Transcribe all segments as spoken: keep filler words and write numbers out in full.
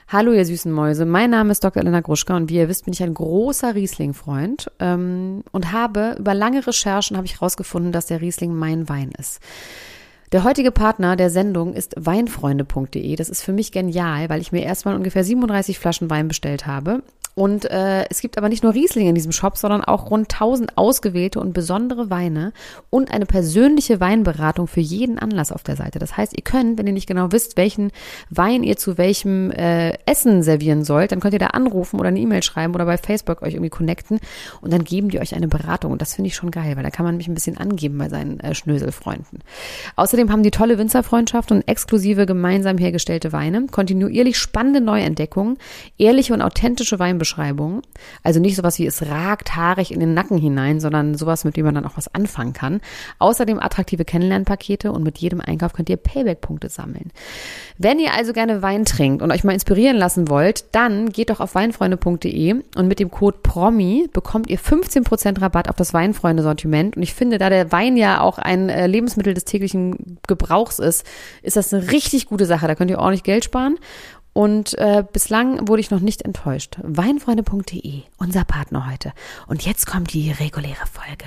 Hallo ihr süßen Mäuse, mein Name ist Doktor Elena Gruschka und wie ihr wisst, bin ich ein großer Riesling-Freund ähm, und habe über lange Recherchen habe ich herausgefunden, dass der Riesling mein Wein ist. Der heutige Partner der Sendung ist weinfreunde punkt de. Das ist für mich genial, weil ich mir erstmal ungefähr siebenunddreißig Flaschen Wein bestellt habe. Und äh, es gibt aber nicht nur Riesling in diesem Shop, sondern auch rund tausend ausgewählte und besondere Weine und eine persönliche Weinberatung für jeden Anlass auf der Seite. Das heißt, ihr könnt, wenn ihr nicht genau wisst, welchen Wein ihr zu welchem äh, Essen servieren sollt, dann könnt ihr da anrufen oder eine E-Mail schreiben oder bei Facebook euch irgendwie connecten und dann geben die euch eine Beratung. Und das finde ich schon geil, weil da kann man mich ein bisschen angeben bei seinen äh, Schnöselfreunden. Außerdem haben die tolle Winzerfreundschaft und exklusive gemeinsam hergestellte Weine, kontinuierlich spannende Neuentdeckungen, ehrliche und authentische Weinbeschreibungen. Also nicht sowas wie es ragt haarig in den Nacken hinein, sondern sowas, mit dem man dann auch was anfangen kann. Außerdem attraktive Kennenlernpakete und mit jedem Einkauf könnt ihr Payback-Punkte sammeln. Wenn ihr also gerne Wein trinkt und euch mal inspirieren lassen wollt, dann geht doch auf weinfreunde punkt de und mit dem Code PROMI bekommt ihr fünfzehn Prozent Rabatt auf das Weinfreunde-Sortiment. Und ich finde, da der Wein ja auch ein äh, Lebensmittel des täglichen Gebrauchs ist, ist das eine richtig gute Sache. Da könnt ihr ordentlich Geld sparen. Und äh, bislang wurde ich noch nicht enttäuscht. weinfreunde punkt de, unser Partner heute. Und jetzt kommt die reguläre Folge.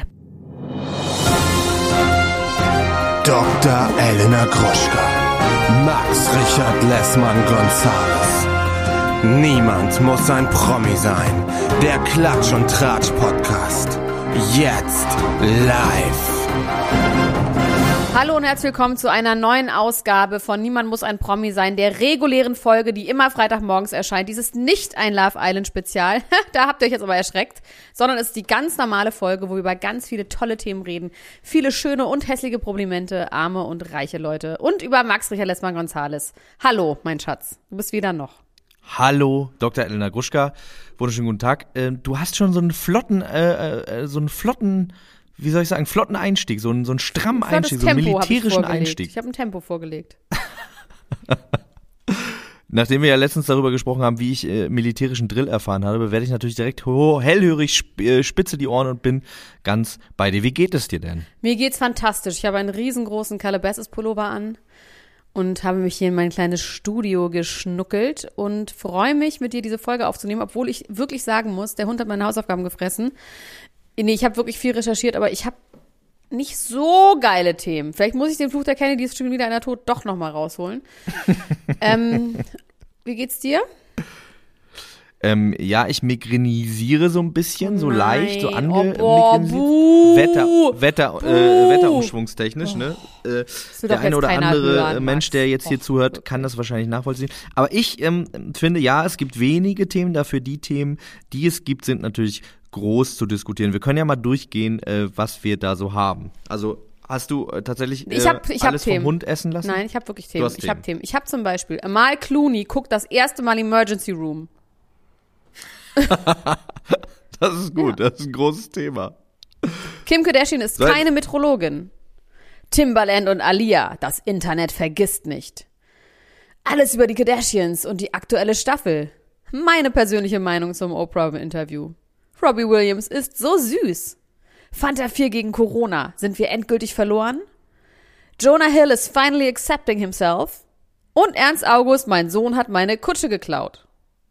Doktor Elena Gruschka, Max Richard Lessmann-Gonzales. Niemand muss ein Promi sein. Der Klatsch- und Tratsch-Podcast. Jetzt live. Hallo und herzlich willkommen zu einer neuen Ausgabe von Niemand muss ein Promi sein, der regulären Folge, die immer Freitagmorgens erscheint. Dies ist nicht ein Love Island Spezial, da habt ihr euch jetzt aber erschreckt, sondern es ist die ganz normale Folge, wo wir über ganz viele tolle Themen reden. Viele schöne und hässliche Komplimente, arme und reiche Leute und über Max Richard Lessmann-Gonzales. Hallo, mein Schatz, du bist wieder noch. Hallo, Doktor Elena Gruschka, wunderschönen guten Tag. Äh, du hast schon so einen flotten, äh, äh, so einen flotten... wie soll ich sagen, flotten Einstieg, so einen, so einen strammen Einstieg, so einen militärischen Einstieg. Ich habe ein Tempo vorgelegt. Nachdem wir ja letztens darüber gesprochen haben, wie ich äh, militärischen Drill erfahren habe, werde ich natürlich direkt ho- hellhörig, sp- äh, spitze die Ohren und bin ganz bei dir. Wie geht es dir denn? Mir geht's fantastisch. Ich habe einen riesengroßen Calabasas-Pullover an und habe mich hier in mein kleines Studio geschnuckelt und freue mich, mit dir diese Folge aufzunehmen, obwohl ich wirklich sagen muss, der Hund hat meine Hausaufgaben gefressen. Nee, ich habe wirklich viel recherchiert, aber ich habe nicht so geile Themen. Vielleicht muss ich den Fluch der Kennedy, ist schon wieder einer tot, doch nochmal rausholen. ähm, wie geht's dir? Ähm, ja, ich migrenisiere so ein bisschen, Oh so nein. leicht, so ange... Oh, boah, buh. Wetter, Wetter, äh, Wetterumschwungstechnisch, Oh. ne? Äh, will der doch eine jetzt oder keiner andere hören, Mensch, Max. der jetzt hier Och, zuhört, wirklich. kann das wahrscheinlich nachvollziehen. Aber ich ähm, finde, ja, es gibt wenige Themen, dafür die Themen, die es gibt, sind natürlich groß zu diskutieren. Wir können ja mal durchgehen, äh, was wir da so haben. Also hast du äh, tatsächlich äh, Ich hab, ich hab alles Themen. vom Hund essen lassen? Nein, ich habe wirklich Du Themen. hast Ich habe Themen. Themen. Ich habe zum Beispiel, Amal Clooney guckt das erste Mal Emergency Room. Das ist gut, ja. Das ist ein großes Thema. Kim Kardashian ist Soll- keine Metrologin. Timbaland und Aaliyah, das Internet vergisst nicht. Alles über die Kardashians und die aktuelle Staffel. Meine persönliche Meinung zum Oprah-Interview. Robbie Williams ist so süß. Fanta vier gegen Corona. Sind wir endgültig verloren? Jonah Hill is finally accepting himself. Und Ernst August, mein Sohn, hat meine Kutsche geklaut.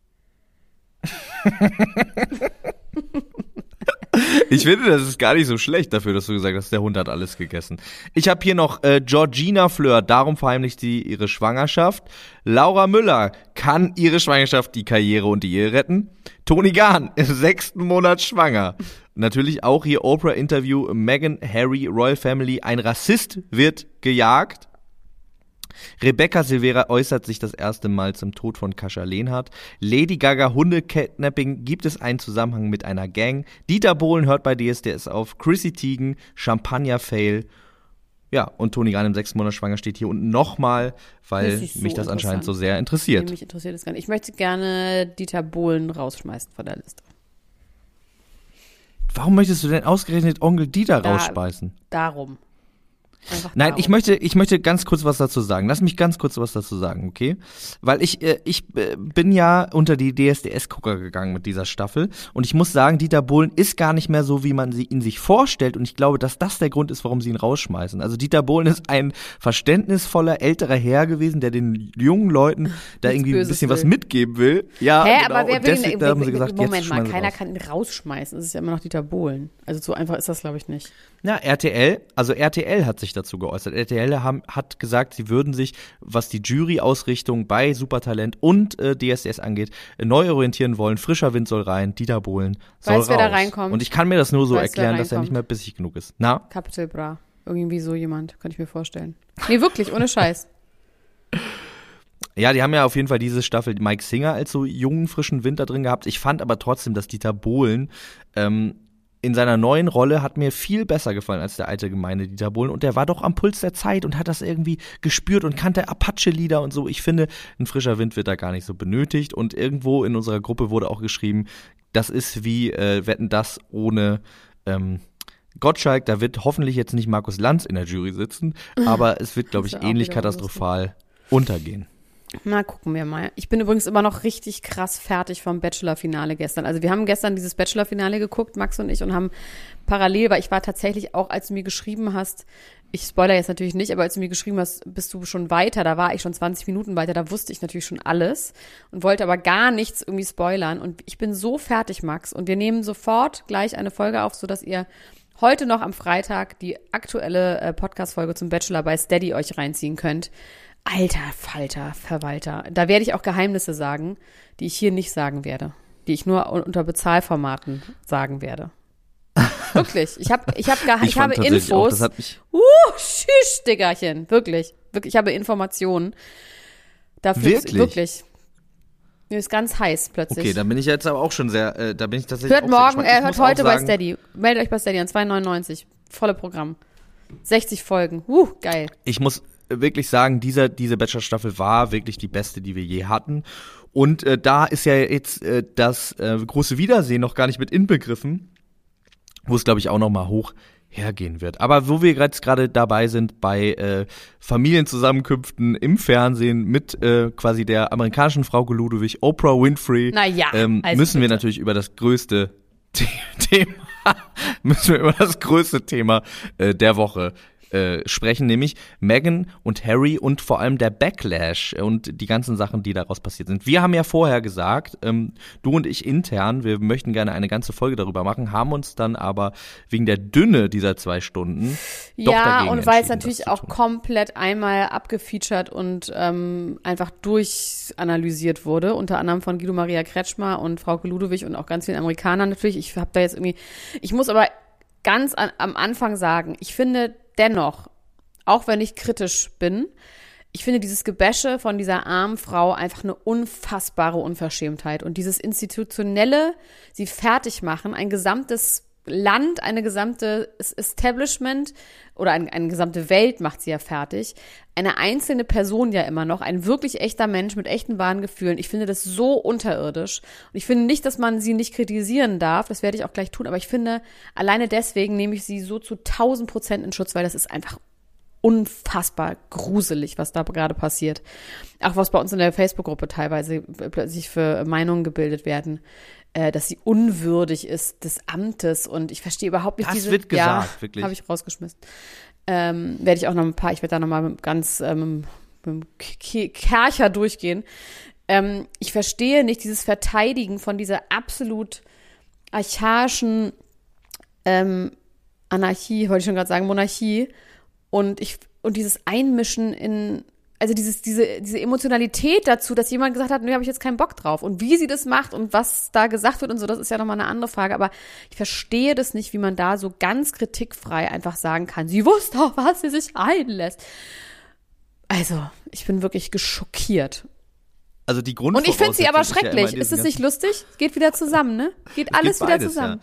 Ich finde, das ist gar nicht so schlecht dafür, dass du gesagt hast, der Hund hat alles gegessen. Ich habe hier noch äh, Georgina Fleur, darum verheimlicht sie ihre Schwangerschaft. Laura Müller, kann ihre Schwangerschaft die Karriere und die Ehe retten? Toni Gahn, im sechsten Monat schwanger. Natürlich auch hier Oprah-Interview, Meghan, Harry, Royal Family, ein Rassist wird gejagt. Rebecca Silvera äußert sich das erste Mal zum Tod von Kascha Lehnhardt. Lady Gaga Hundekidnapping, gibt es einen Zusammenhang mit einer Gang? Dieter Bohlen hört bei D S D S auf. Chrissy Teigen, Champagner-Fail. Ja, und Toni Gahn im sechsten Monat schwanger steht hier unten nochmal, weil Das ist so mich das anscheinend so interessant. sehr Nee, interessiert. mich interessiert das gar nicht. Ich möchte gerne Dieter Bohlen rausschmeißen von der Liste. Warum möchtest du denn ausgerechnet Onkel Dieter Da- rausspeisen? Darum. Einfach Nein, darum. ich möchte, ich möchte ganz kurz was dazu sagen. Lass mich ganz kurz was dazu sagen, okay? Weil ich, äh, ich äh, bin ja unter die D S D S-Gucker gegangen mit dieser Staffel und ich muss sagen, Dieter Bohlen ist gar nicht mehr so, wie man sie ihn sich vorstellt und ich glaube, dass das der Grund ist, warum sie ihn rausschmeißen. Also Dieter Bohlen ist ein verständnisvoller älterer Herr gewesen, der den jungen Leuten da irgendwie ein bisschen will. was mitgeben will. Ja, Hä, genau. aber wer und will deswegen ihn, haben sie gesagt, Moment jetzt mal, schmeißen sie keiner raus. kann ihn rausschmeißen. Es ist ja immer noch Dieter Bohlen. Also so einfach ist das, glaube ich, nicht. Na, R T L, also R T L hat sich dazu geäußert. R T L haben, hat gesagt, sie würden sich, was die Jury-Ausrichtung bei Supertalent und äh, D S D S angeht, äh, neu orientieren wollen. Frischer Wind soll rein, Dieter Bohlen soll Weißt, raus. wer da reinkommt? Und ich kann mir das nur so Weißt, wer erklären, dass er reinkommt? nicht mehr bissig genug ist. Na? Capital Bra. Irgendwie so jemand, könnte ich mir vorstellen. Nee, wirklich, ohne Scheiß. Ja, die haben ja auf jeden Fall diese Staffel Mike Singer als so jungen, frischen Wind da drin gehabt. Ich fand aber trotzdem, dass Dieter Bohlen ähm, in seiner neuen Rolle hat mir viel besser gefallen als der alte gemeine Dieter Bohlen. Und der war doch am Puls der Zeit und hat das irgendwie gespürt und kannte Apache-Lieder und so. Ich finde, ein frischer Wind wird da gar nicht so benötigt. Und irgendwo in unserer Gruppe wurde auch geschrieben, das ist wie äh, Wetten, das ohne ähm, Gottschalk. Da wird hoffentlich jetzt nicht Markus Lanz in der Jury sitzen, aber es wird, glaube ich, Das wär auch ähnlich wieder katastrophal untergehen. Na, gucken wir mal. Ich bin übrigens immer noch richtig krass fertig vom Bachelor-Finale gestern. Also wir haben gestern dieses Bachelor-Finale geguckt, Max und ich, und haben parallel, weil ich war tatsächlich auch, als du mir geschrieben hast, ich spoilere jetzt natürlich nicht, aber als du mir geschrieben hast, bist du schon weiter, da war ich schon zwanzig Minuten weiter, da wusste ich natürlich schon alles und wollte aber gar nichts irgendwie spoilern. Und ich bin so fertig, Max. Und wir nehmen sofort gleich eine Folge auf, sodass ihr heute noch am Freitag die aktuelle äh, Podcast-Folge zum Bachelor bei Steady euch reinziehen könnt. Alter Falter, Verwalter. Da werde ich auch Geheimnisse sagen, die ich hier nicht sagen werde. Die ich nur unter Bezahlformaten sagen werde. Wirklich. Ich, hab, ich, hab ich, ich habe Infos. Auch, das hat mich uh, tschüss, Diggerchen. Wirklich. Wirklich. Ich habe Informationen. Dafür Wirklich? Ist, wirklich. Mir ist ganz heiß plötzlich. Okay, dann bin ich jetzt aber auch schon sehr, äh, da bin ich tatsächlich Hört auch sehr morgen, gespannt. äh, Ich hört muss heute auch bei sagen, Steady. Meldet euch bei Steady an zwei neunundneunzig. Volle Programm. sechzig Folgen. Uh, geil. Ich muss wirklich sagen, dieser, diese Bachelor-Staffel war wirklich die beste, die wir je hatten. Und äh, da ist ja jetzt äh, das äh, große Wiedersehen noch gar nicht mit inbegriffen, wo es, glaube ich, auch noch mal hoch hergehen wird. Aber wo wir jetzt gerade dabei sind bei äh, Familienzusammenkünften im Fernsehen mit äh, quasi der amerikanischen Frauke Ludwig, Oprah Winfrey, Na ja, ähm, also müssen wir bitte. natürlich über das größte The- Thema, müssen wir über das größte Thema äh, der Woche äh, sprechen, nämlich Meghan und Harry und vor allem der Backlash und die ganzen Sachen, die daraus passiert sind. Wir haben ja vorher gesagt, ähm, du und ich intern, wir möchten gerne eine ganze Folge darüber machen, haben uns dann aber wegen der Dünne dieser zwei Stunden doch Ja, dagegen und weil es entschieden, natürlich das zu auch tun. komplett einmal abgefeatured und ähm, einfach durchanalysiert wurde, unter anderem von Guido Maria Kretschmer und Frauke Ludwig und auch ganz vielen Amerikanern natürlich. Ich habe da jetzt irgendwie, ich muss aber ganz an, am Anfang sagen, ich finde dennoch, auch wenn ich kritisch bin, ich finde dieses Gebäsche von dieser armen Frau einfach eine unfassbare Unverschämtheit. Und dieses institutionelle, sie fertig machen, ein gesamtes Land, eine gesamte Establishment oder ein, eine gesamte Welt macht sie ja fertig. Eine einzelne Person ja immer noch, ein wirklich echter Mensch mit echten wahren Gefühlen. Ich finde das so unterirdisch. Und ich finde nicht, dass man sie nicht kritisieren darf. Das werde ich auch gleich tun. Aber ich finde, alleine deswegen nehme ich sie so zu tausend Prozent in Schutz, weil das ist einfach unfassbar gruselig, was da gerade passiert. Auch was bei uns in der Facebook-Gruppe teilweise plötzlich für Meinungen gebildet werden, äh, dass sie unwürdig ist des Amtes und ich verstehe überhaupt nicht Das diese... wird gesagt, ja, wirklich. habe ich rausgeschmissen. Ähm, werde ich auch noch ein paar, ich werde da noch mal ganz ähm, mit dem K- Kercher durchgehen. Ähm, ich verstehe nicht dieses Verteidigen von dieser absolut archaischen ähm, Anarchie, wollte ich schon gerade sagen, Monarchie, und ich und dieses Einmischen in, also dieses diese diese Emotionalität dazu, dass jemand gesagt hat, nee, habe ich jetzt keinen Bock drauf. Und wie sie das macht und was da gesagt wird und so, das ist ja nochmal eine andere Frage. Aber ich verstehe das nicht, wie man da so ganz kritikfrei einfach sagen kann, sie wusste auch, was sie sich einlässt. Also, ich bin wirklich geschockiert. Also die Und ich finde sie aber Grundvoraussetzung schrecklich. ist ja immer Ist es diesen nicht lustig? Geht wieder zusammen, ne? Geht alles geht wieder beides, zusammen. Ja.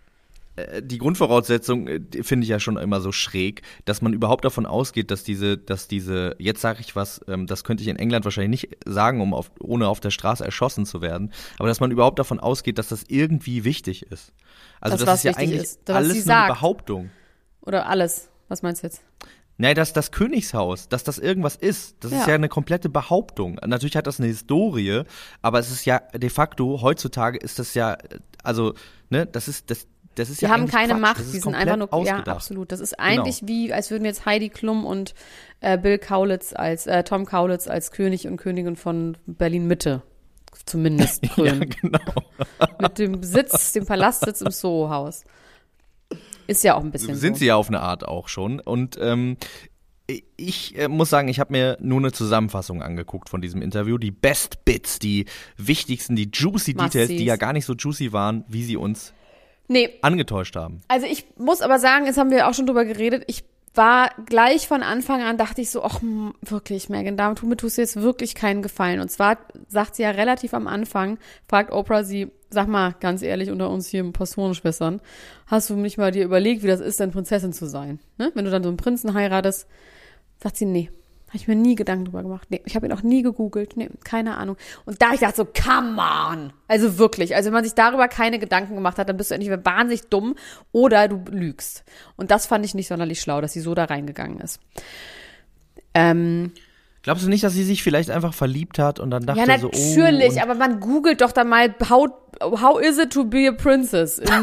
Die Grundvoraussetzung äh, die finde ich ja schon immer so schräg, dass man überhaupt davon ausgeht, dass diese, dass diese, jetzt sage ich was, ähm, das könnte ich in England wahrscheinlich nicht sagen, um auf, ohne auf der Straße erschossen zu werden, aber dass man überhaupt davon ausgeht, dass das irgendwie wichtig ist. Also Dass das was ist ja wichtig eigentlich ist, was alles sie nur eine sagt. Behauptung. Oder alles. Was meinst du jetzt? Nein, dass das Königshaus, dass das irgendwas ist, das Ja. ist ja eine komplette Behauptung. Natürlich hat das eine Historie, aber es ist ja de facto, heutzutage ist das ja, also, ne, das ist, das, das ist Die ja haben eigentlich keine Quatsch. Macht, Das ist die sind komplett einfach nur, ja, ausgedacht. absolut. Das ist eigentlich wie, als würden jetzt Heidi Klum und äh, Bill Kaulitz als, äh, Tom Kaulitz als König und Königin von Berlin-Mitte zumindest Ja, krönen. genau. Mit dem Sitz, dem Palastsitz im Soho-Haus. Ist ja auch ein bisschen Sind so. sie ja auf eine Art auch schon. Und ähm, ich äh, muss sagen, ich habe mir nur eine Zusammenfassung angeguckt von diesem Interview. Die Best Bits, die wichtigsten, die juicy Details, die ja gar nicht so juicy waren, wie sie uns Nee, angetäuscht haben. also ich muss aber sagen, jetzt haben wir auch schon drüber geredet, ich war gleich von Anfang an, dachte ich so, ach hm, wirklich, Megan, damit mir tust du jetzt wirklich keinen Gefallen. Und zwar sagt sie ja relativ am Anfang, fragt Oprah sie, sag mal, ganz ehrlich, unter uns hier Pastorenschwestern, hast du nicht mal dir überlegt, wie das ist, denn Prinzessin zu sein? Ne? Wenn du dann so einen Prinzen heiratest, sagt sie, nee. Habe ich mir nie Gedanken drüber gemacht. Nee, ich habe ihn auch nie gegoogelt. Nee, keine Ahnung. Und da ich dachte so, come on. Also wirklich. Also wenn man sich darüber keine Gedanken gemacht hat, dann bist du entweder wahnsinnig dumm oder du lügst. Und das fand ich nicht sonderlich schlau, dass sie so da reingegangen ist. Ähm, Glaubst du nicht, dass sie sich vielleicht einfach verliebt hat und dann dachte ja, so, oh. natürlich. und Aber man googelt doch dann mal, how, how is it to be a princess? In,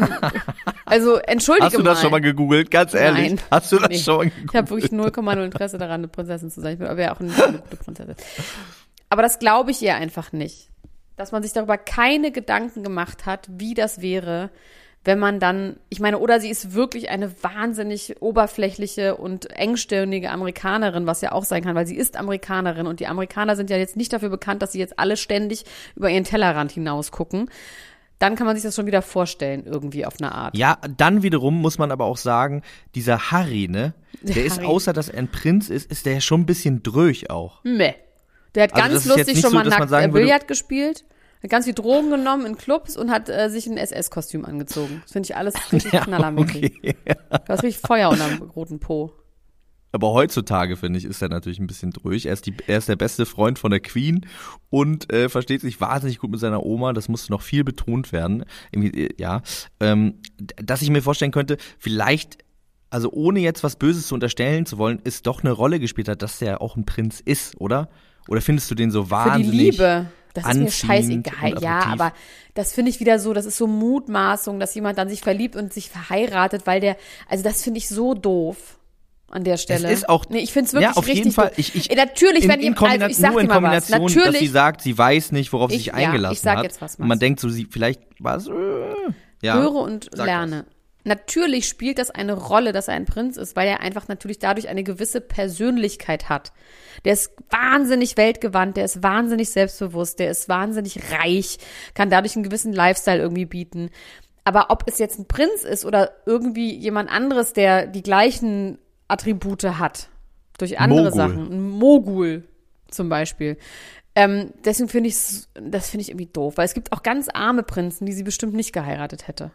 also, entschuldige mal. Hast du das schon mal gegoogelt? Ganz ehrlich. Nein. Hast du das Nee. schon mal gegoogelt? Ich habe wirklich null Komma null Interesse daran, eine Prinzessin zu sein. Ich bin aber ja auch eine, eine gute Prinzessin. Aber das glaube ich ihr einfach nicht. Dass man sich darüber keine Gedanken gemacht hat, wie das wäre, wenn man dann, ich meine, oder sie ist wirklich eine wahnsinnig oberflächliche und engstirnige Amerikanerin, was ja auch sein kann, weil sie ist Amerikanerin und die Amerikaner sind ja jetzt nicht dafür bekannt, dass sie jetzt alle ständig über ihren Tellerrand hinaus gucken. Dann kann man sich das schon wieder vorstellen, irgendwie auf eine Art. Ja, dann wiederum muss man aber auch sagen, dieser Harry, ne, der Der ist, Harry. außer dass er ein Prinz ist, ist der ja schon ein bisschen dröch auch. Meh. Der hat Also ganz das ist jetzt lustig nicht schon so, mal dass man nackt sagen äh, würde- Billard gespielt, hat ganz viel Drogen genommen in Clubs und hat äh, sich ein S S-Kostüm angezogen. Das finde ich alles richtig Ja, knallermäßig. okay. Da ist richtig Feuer unterm roten Po. Aber heutzutage, finde ich, ist er natürlich ein bisschen durch. Er ist, die, er ist der beste Freund von der Queen und äh, versteht sich wahnsinnig gut mit seiner Oma. Das musste noch viel betont werden. Irgendwie, äh, ja, ähm, dass ich mir vorstellen könnte, vielleicht, also ohne jetzt was Böses zu unterstellen zu wollen, ist doch eine Rolle gespielt hat, dass der auch ein Prinz ist, oder? Oder findest du den so Für die wahnsinnig Liebe. Das ist mir anziehend scheißegal. und Ja, attraktiv? aber das finde ich wieder so, das ist so Mutmaßung, dass jemand dann sich verliebt und sich verheiratet, weil der, also das finde ich so doof an der Stelle. Es ist auch, nee, ich finde es wirklich ja, auf richtig jeden Fall. doof. Ich, ich, Äh, Natürlich, in, wenn in die, also ich sag nur dir in mal was. Kombination, dass sie Natürlich, sagt, sie weiß nicht, worauf sie Ich- sich ja, eingelassen ich sag hat. jetzt was, und man Max. denkt so, sie vielleicht was. Äh, ja, höre und sag lerne. Natürlich spielt das eine Rolle, dass er ein Prinz ist, weil er einfach natürlich dadurch eine gewisse Persönlichkeit hat. Der ist wahnsinnig weltgewandt, der ist wahnsinnig selbstbewusst, der ist wahnsinnig reich, kann dadurch einen gewissen Lifestyle irgendwie bieten. Aber ob es jetzt ein Prinz ist oder irgendwie jemand anderes, der die gleichen Attribute hat, durch andere Mogul. Sachen, ein Mogul zum Beispiel. Ähm, deswegen finde ich das finde ich irgendwie doof, weil es gibt auch ganz arme Prinzen, die sie bestimmt nicht geheiratet hätte.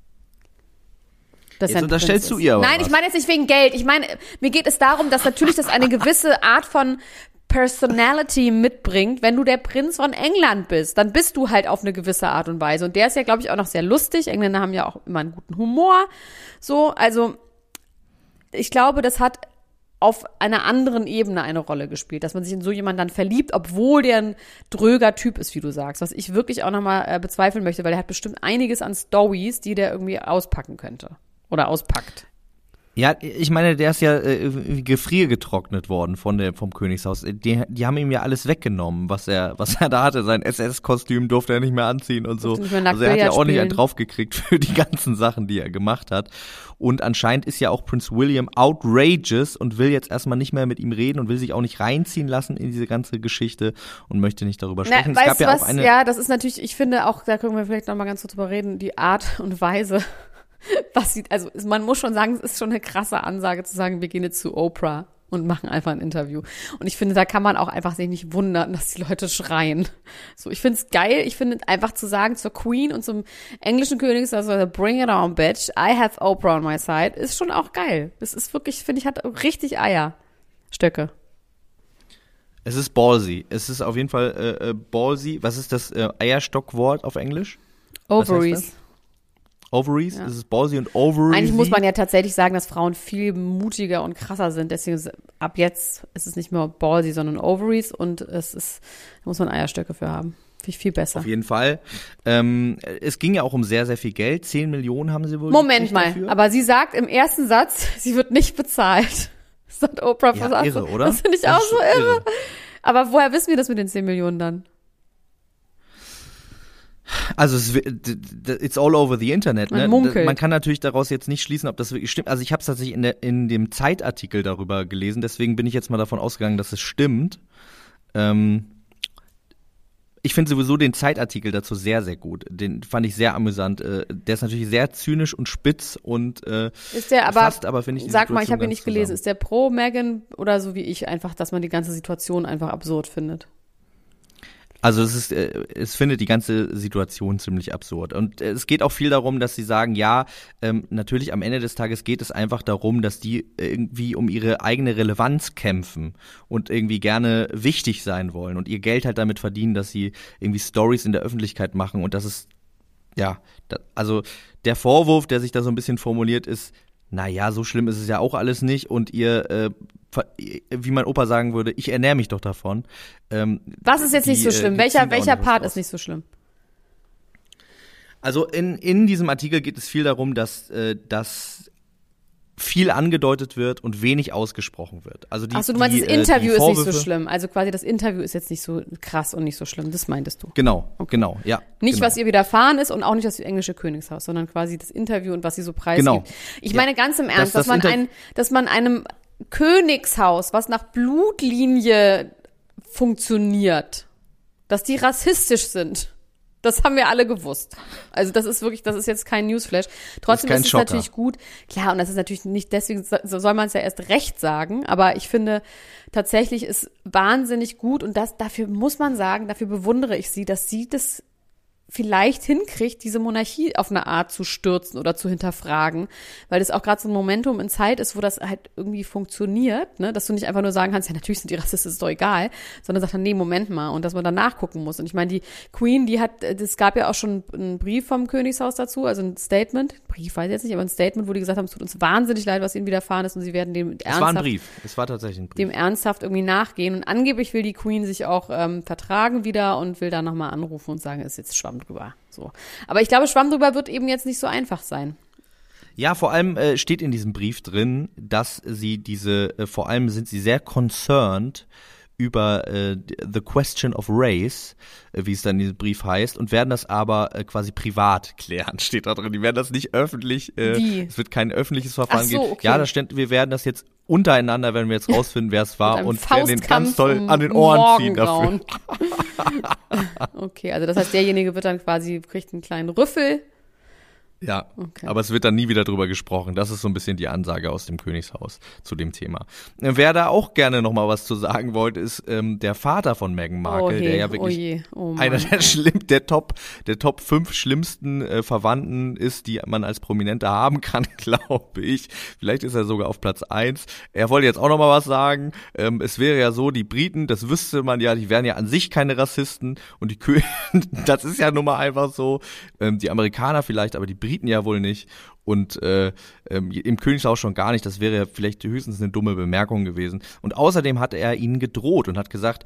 Dass Jetzt er ein unterstellst Prinz du ist. ihr aber Nein, was. ich meine jetzt nicht wegen Geld. Ich meine, mir geht es darum, dass natürlich das eine gewisse Art von Personality mitbringt. Wenn du der Prinz von England bist, dann bist du halt auf eine gewisse Art und Weise. Und der ist ja, glaube ich, auch noch sehr lustig. Engländer haben ja auch immer einen guten Humor. So, also ich glaube, das hat auf einer anderen Ebene eine Rolle gespielt, dass man sich in so jemanden dann verliebt, obwohl der ein dröger Typ ist, wie du sagst, was ich wirklich auch nochmal äh, bezweifeln möchte, weil der hat bestimmt einiges an Stories, die der irgendwie auspacken könnte oder auspackt. Ja, ich meine, der ist ja äh, gefriergetrocknet worden von der, vom Königshaus. Die, die haben ihm ja alles weggenommen, was er, was er da hatte. Sein S S-Kostüm durfte er nicht mehr anziehen und so. Durfte nicht mehr nackt Also er hat ja Billard ordentlich einen spielen. draufgekriegt für die ganzen Sachen, die er gemacht hat. Und anscheinend ist ja auch Prince William outrageous und will jetzt erstmal nicht mehr mit ihm reden und will sich auch nicht reinziehen lassen in diese ganze Geschichte und möchte nicht darüber Na, sprechen. Es weißt gab du ja was? auch eine. Ja, das ist natürlich, ich finde auch, da können wir vielleicht noch mal ganz kurz drüber reden, die Art und Weise, was sieht, also man muss schon sagen, es ist schon eine krasse Ansage zu sagen, wir gehen jetzt zu Oprah und machen einfach ein Interview. Und ich finde, da kann man auch einfach sich nicht wundern, dass die Leute schreien. So, ich finde es geil. Ich finde einfach zu sagen zur Queen und zum englischen König, also bring it on, bitch. I have Oprah on my side, ist schon auch geil. Das ist wirklich, finde ich, hat richtig Eier. Stöcke. Es ist ballsy. Es ist auf jeden Fall äh, äh, ballsy. Was ist das äh, Eierstockwort auf Englisch? Was heißt Ovaries. das? Ovaries? Ja. Ist es ballsy und ovary? Eigentlich muss man ja tatsächlich sagen, dass Frauen viel mutiger und krasser sind. Deswegen ist, ab jetzt ist es nicht mehr ballsy, sondern Ovaries und es ist, da muss man Eierstöcke für haben. Finde ich viel besser. Auf jeden Fall. Ähm, es ging ja auch um sehr, sehr viel Geld. Zehn Millionen haben sie wohl Moment mal, dafür. aber sie sagt im ersten Satz, sie wird nicht bezahlt. Das hat Oprah Ja, gesagt. irre, oder? Das finde ich Das auch ist so schon irre. irre. Aber woher wissen wir das mit den zehn Millionen dann? Also es, it's all over the Internet. Man Ne? munkelt. Man kann natürlich daraus jetzt nicht schließen, ob das wirklich stimmt. Also ich habe es tatsächlich in, der, in dem Zeitartikel darüber gelesen, deswegen bin ich jetzt mal davon ausgegangen, dass es stimmt. Ähm, ich finde sowieso den Zeitartikel dazu sehr, sehr gut. Den fand ich sehr amüsant. Äh, der ist natürlich sehr zynisch und spitz und äh, Ist der aber, fasst aber, finde ich, die sag mal, ich Situation habe ihn ganz nicht gelesen, zusammen. ist der pro Meghan oder so wie ich einfach, dass man die ganze Situation einfach absurd findet? Also es ist, äh, es findet die ganze Situation ziemlich absurd. Und äh, es geht auch viel darum, dass sie sagen, ja, ähm, natürlich am Ende des Tages geht es einfach darum, dass die irgendwie um ihre eigene Relevanz kämpfen und irgendwie gerne wichtig sein wollen und ihr Geld halt damit verdienen, dass sie irgendwie Stories in der Öffentlichkeit machen. Und das ist, ja, da, also der Vorwurf, der sich da so ein bisschen formuliert, ist, naja, so schlimm ist es ja auch alles nicht und ihr, äh, wie mein Opa sagen würde, ich ernähre mich doch davon. Ähm, Was ist jetzt die, nicht so äh, schlimm? die Welcher, ziehen auch welcher nicht was Part draus. ist nicht so schlimm? Also in, in diesem Artikel geht es viel darum, dass, äh, dass viel angedeutet wird und wenig ausgesprochen wird. Also die, Achso, du meinst, die, das äh, Interview die ist nicht so Vorwürfe- schlimm. Also quasi das Interview ist jetzt nicht so krass und nicht so schlimm. Das meintest du. Genau, genau, ja. Nicht, genau. was ihr widerfahren ist und auch nicht das englische Königshaus, sondern quasi das Interview und was sie so preisgibt. Genau. Ich Ja. meine ganz im Ernst, Das- das dass man Inter- ein, dass man einem Königshaus, was nach Blutlinie funktioniert, dass die rassistisch sind. Das haben wir alle gewusst. Also das ist wirklich, das ist jetzt kein Newsflash. Trotzdem kein ist es Schocker. natürlich gut. Klar, und das ist natürlich nicht, deswegen so- so soll man es ja erst recht sagen, aber ich finde tatsächlich ist wahnsinnig gut und das, dafür muss man sagen, dafür bewundere ich sie, dass sie das vielleicht hinkriegt, diese Monarchie auf eine Art zu stürzen oder zu hinterfragen, weil das auch gerade so ein Momentum in Zeit ist, wo das halt irgendwie funktioniert, ne, dass du nicht einfach nur sagen kannst, ja, natürlich sind die Rassisten, ist doch egal, sondern sagt dann, nee, Moment mal, und dass man dann nachgucken muss. Und ich meine, die Queen, die hat, es gab ja auch schon einen Brief vom Königshaus dazu, also ein Statement, Brief weiß ich jetzt nicht, aber ein Statement, wo die gesagt haben, es tut uns wahnsinnig leid, was ihnen widerfahren ist und sie werden dem Es war ein ernsthaft Brief. Es war tatsächlich ein Brief. dem ernsthaft irgendwie nachgehen. Und angeblich will die Queen sich auch ähm, vertragen wieder und will dann nochmal anrufen und sagen, ist jetzt Schwamm drüber. So. Aber ich glaube, Schwamm drüber wird eben jetzt nicht so einfach sein. Ja, vor allem äh, steht in diesem Brief drin, dass sie diese, äh, vor allem sind sie sehr concerned über äh, the question of race, äh, wie es dann in diesem Brief heißt, und werden das aber äh, quasi privat klären, steht da drin. Die werden das nicht öffentlich, äh, Wie? es wird kein öffentliches Verfahren Ach so, geben. okay. Ja, da steht, wir werden das jetzt untereinander, werden wir jetzt rausfinden, wer es war Mit einem und werden den ganz Faustkampf toll um an den Ohren ziehen dafür. Morgengrauen. Okay, also das heißt, derjenige wird dann quasi, kriegt einen kleinen Rüffel. Ja, Okay. aber es wird dann nie wieder drüber gesprochen. Das ist so ein bisschen die Ansage aus dem Königshaus zu dem Thema. Äh, Wer da auch gerne noch mal was zu sagen wollte, ist ähm, der Vater von Meghan Markle, Oh je, der ja oh wirklich je, oh Mann. einer der schlimm, der Top, der Top fünf schlimmsten äh, Verwandten ist, die man als Prominenter haben kann, glaube ich. Vielleicht ist er sogar auf Platz eins. Er wollte jetzt auch noch mal was sagen. Ähm, es wäre ja so, die Briten, das wüsste man ja, die wären ja an sich keine Rassisten und die Kö das ist ja nun mal einfach so. Ähm, die Amerikaner vielleicht, aber die Briten ja wohl nicht. Und äh, ähm, im Königshaus schon gar nicht. Das wäre ja vielleicht höchstens eine dumme Bemerkung gewesen. Und außerdem hat er ihnen gedroht und hat gesagt,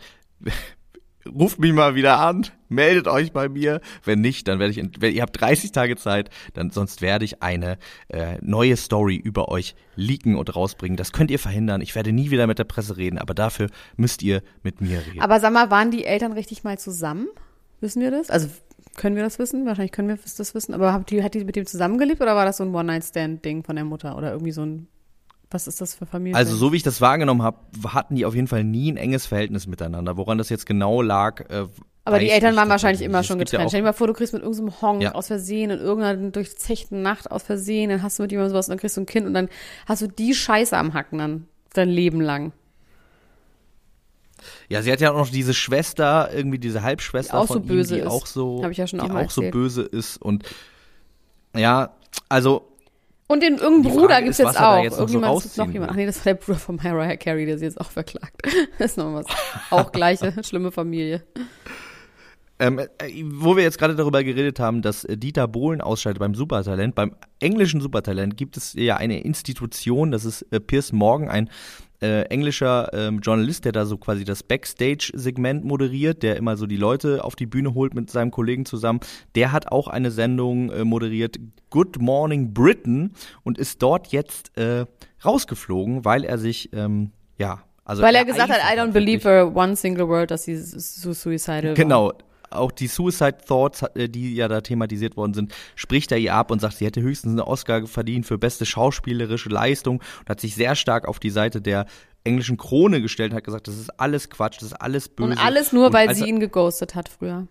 ruft mich mal wieder an, meldet euch bei mir. Wenn nicht, dann werde ich, wenn, ihr habt dreißig Tage Zeit, dann sonst werde ich eine äh, neue Story über euch leaken und rausbringen. Das könnt ihr verhindern. Ich werde nie wieder mit der Presse reden, aber dafür müsst ihr mit mir reden. Aber sag mal, waren die Eltern richtig mal zusammen? Wissen wir das? Also können wir das wissen? Wahrscheinlich können wir das wissen. Aber hat die, hat die mit dem zusammengelebt oder war das so ein One-Night-Stand-Ding von der Mutter? Oder irgendwie so ein, was ist das für Familie? Also so wie ich das wahrgenommen habe, hatten die auf jeden Fall nie ein enges Verhältnis miteinander. Woran das jetzt genau lag, äh, Aber die weiß Eltern ich waren wahrscheinlich tatsächlich immer nicht. schon Es gibt ja getrennt. auch- Stell dir mal vor, du kriegst mit irgendeinem Honk Ja. aus Versehen in irgendeiner durchzechten Nacht aus Versehen, dann hast du mit jemandem sowas und dann kriegst du ein Kind und dann hast du die Scheiße am Hacken dann dein Leben lang. Ja, sie hat ja auch noch diese Schwester, irgendwie diese Halbschwester Die auch von so ihm, böse die ist. auch so, Hab ich ja schon die auch mal auch so erzählt. böse ist und ja, also Und den irgendeinen Die Bruder Frage gibt's ist, jetzt was er da auch. jetzt noch so Irgendjemand, es gibt noch rausziehen jemand. will. Ach nee, das war der Bruder von Mariah Carey, der sie jetzt auch verklagt. Das ist noch was. Auch gleiche, schlimme Familie. Ähm, äh, wo wir jetzt gerade darüber geredet haben, dass äh, Dieter Bohlen ausscheidet beim Supertalent, beim englischen Supertalent gibt es ja eine Institution, das ist äh, Piers Morgan, ein äh, englischer ähm, Journalist, der da so quasi das Backstage-Segment moderiert, der immer so die Leute auf die Bühne holt mit seinem Kollegen zusammen. Der hat auch eine Sendung äh, moderiert, Good Morning Britain, und ist dort jetzt äh, rausgeflogen, weil er sich, ähm, ja, also weil er gesagt hat, I don't wirklich. believe her one single word, dass sie so suicidal Genau. war. Auch die Suicide Thoughts, die ja da thematisiert worden sind, spricht er ihr ab und sagt, sie hätte höchstens einen Oscar verdient für beste schauspielerische Leistung und hat sich sehr stark auf die Seite der englischen Krone gestellt und hat gesagt, das ist alles Quatsch, das ist alles böse. Und alles nur, und weil als sie ihn geghostet hat früher.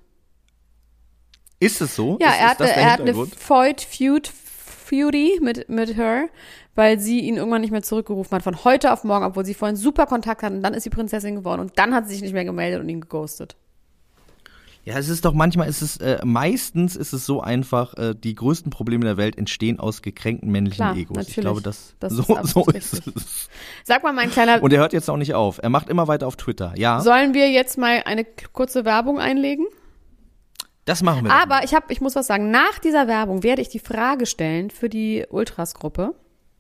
Ist es so? Ja, ist, er, ist hatte, er hat eine Feud, Feud, Feudy mit, mit her, weil sie ihn irgendwann nicht mehr zurückgerufen hat, von heute auf morgen, obwohl sie vorhin super Kontakt hatten. Und dann ist sie Prinzessin geworden und dann hat sie sich nicht mehr gemeldet und ihn geghostet. Ja, es ist doch manchmal, ist es äh, meistens ist es so einfach, äh, die größten Probleme der Welt entstehen aus gekränkten männlichen Klar, Egos. natürlich. Ich glaube, das, das so, ist so ist ist es. Sag mal, mein kleiner, Und er hört jetzt auch nicht auf. Er macht immer weiter auf Twitter. Ja, sollen wir jetzt mal eine kurze Werbung einlegen? das machen wir. Aber ich hab, ich muss was sagen, nach dieser Werbung werde ich die Frage stellen für die Ultras-Gruppe,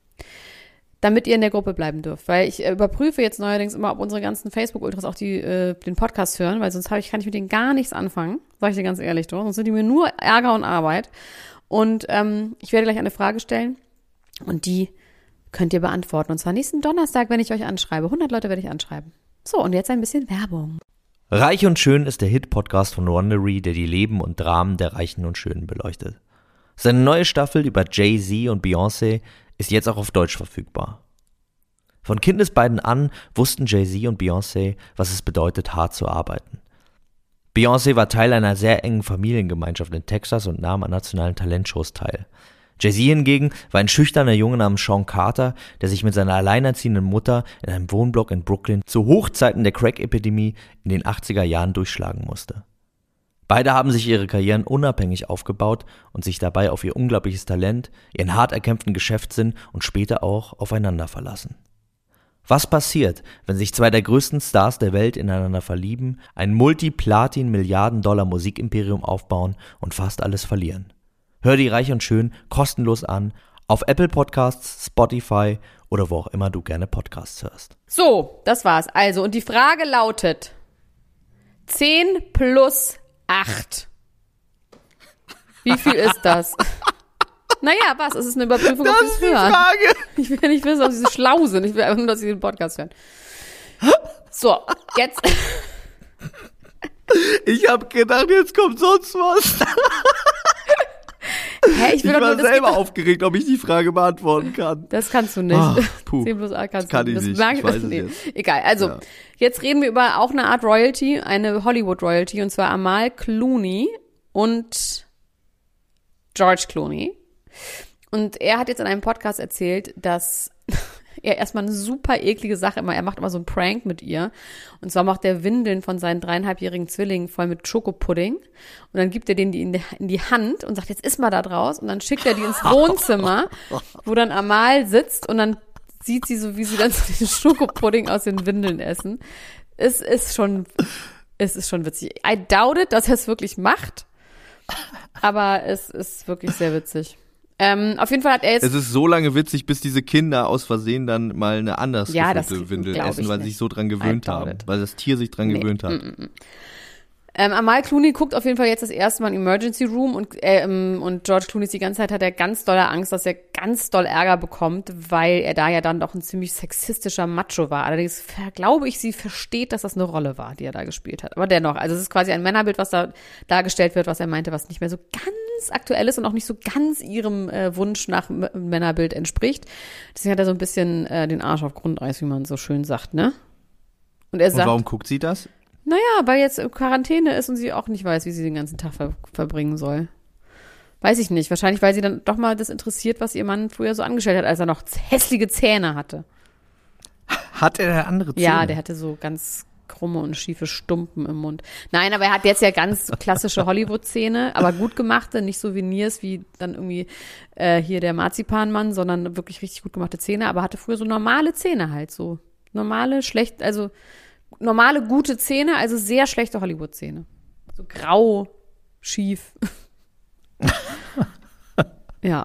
damit ihr in der Gruppe bleiben dürft. Weil ich äh, überprüfe jetzt neuerdings immer, ob unsere ganzen Facebook-Ultras auch die, äh, den Podcast hören, weil sonst hab ich, kann ich mit denen gar nichts anfangen, sag ich dir ganz ehrlich, doch. Sonst sind die mir nur Ärger und Arbeit. Und ähm, ich werde gleich eine Frage stellen und die könnt ihr beantworten. Und zwar nächsten Donnerstag, wenn ich euch anschreibe. hundert Leute werde ich anschreiben. So, und jetzt ein bisschen Werbung. Reich und Schön ist der Hit-Podcast von Wondery, der die Leben und Dramen der Reichen und Schönen beleuchtet. Seine neue Staffel über Jay-Z und Beyoncé ist jetzt auch auf Deutsch verfügbar. Von Kindesbeinen an wussten Jay-Z und Beyoncé, was es bedeutet, hart zu arbeiten. Beyoncé war Teil einer sehr engen Familiengemeinschaft in Texas und nahm an nationalen Talentshows teil. Jay-Z hingegen war ein schüchterner Junge namens Sean Carter, der sich mit seiner alleinerziehenden Mutter in einem Wohnblock in Brooklyn zu Hochzeiten der Crack-Epidemie in den achtziger Jahren durchschlagen musste. Beide haben sich ihre Karrieren unabhängig aufgebaut und sich dabei auf ihr unglaubliches Talent, ihren hart erkämpften Geschäftssinn und später auch aufeinander verlassen. Was passiert, wenn sich zwei der größten Stars der Welt ineinander verlieben, ein Multi-Platin-Milliarden-Dollar-Musikimperium aufbauen und fast alles verlieren? Hör die Reich und Schön kostenlos an auf Apple Podcasts, Spotify oder wo auch immer du gerne Podcasts hörst. So, das war's. Also, und die Frage lautet zehn plus acht. Wie viel ist das? Naja, was? Es ist eine Überprüfung, ob sie es hören. Frage. Ich will nicht wissen, ob sie so schlau sind. Ich will einfach nur, dass sie den Podcast hören. So, jetzt. Ich habe gedacht, jetzt kommt sonst was. Hä, ich will Ich doch war nur, das selber geht doch- aufgeregt, ob ich die Frage beantworten kann. Das kannst du nicht. Ah, puh. zehn plus acht kannst Kann du ich nicht. nicht. Das mag Ich weiß es nee. jetzt. Egal, also Ja. jetzt reden wir über auch eine Art Royalty, eine Hollywood-Royalty, und zwar Amal Clooney und George Clooney. Und er hat jetzt in einem Podcast erzählt, dass er erstmal eine super eklige Sache immer, er macht immer so einen Prank mit ihr. Und zwar macht er Windeln von seinen dreieinhalbjährigen Zwillingen voll mit Schokopudding. Und dann gibt er denen die in die, in die Hand und sagt, jetzt iss mal da draus. Und dann schickt er die ins Wohnzimmer, wo dann Amal sitzt und dann sieht sie so, wie sie dann so den Schokopudding aus den Windeln essen. Es ist schon, es ist schon witzig. I doubt it, dass er es wirklich macht. Aber es ist wirklich sehr witzig. Ähm, auf jeden Fall hat er jetzt. Es ist so lange witzig, bis diese Kinder aus Versehen dann mal eine anders Ja, das gefüllte Windel glaub essen, ich weil sie nicht. sich so dran gewöhnt I doubt haben. it. Weil das Tier sich dran Nee. gewöhnt hat. Ähm, Amal Clooney guckt auf jeden Fall jetzt das erste Mal in Emergency Room und, ähm, und George Clooney ist die ganze Zeit, hat er ganz dolle Angst, dass er ganz doll Ärger bekommt, weil er da ja dann doch ein ziemlich sexistischer Macho war. Allerdings ver- glaube ich, sie versteht, dass das eine Rolle war, die er da gespielt hat. Aber dennoch, also es ist quasi ein Männerbild, was da dargestellt wird, was er meinte, was nicht mehr so ganz aktuell ist und auch nicht so ganz ihrem äh, Wunsch nach M- Männerbild entspricht. Deswegen hat er so ein bisschen äh, den Arsch auf Grundeis, wie man so schön sagt, ne? Und er Und sagt, warum guckt sie das? naja, weil jetzt in Quarantäne ist und sie auch nicht weiß, wie sie den ganzen Tag ver- verbringen soll. Weiß ich nicht. Wahrscheinlich, weil sie dann doch mal das interessiert, was ihr Mann früher so angestellt hat, als er noch hässliche Zähne hatte. Hat er andere Zähne? Ja, der hatte so ganz krumme und schiefe Stumpen im Mund. Nein, aber er hat jetzt ja ganz klassische Hollywood-Zähne, aber gut gemachte, nicht so Veneers wie dann irgendwie äh, hier der Marzipanmann, sondern wirklich richtig gut gemachte Zähne, aber hatte früher so normale Zähne halt, so normale, schlecht, also normale, gute Zähne, also sehr schlechte Hollywood-Zähne. So grau, schief. Ja.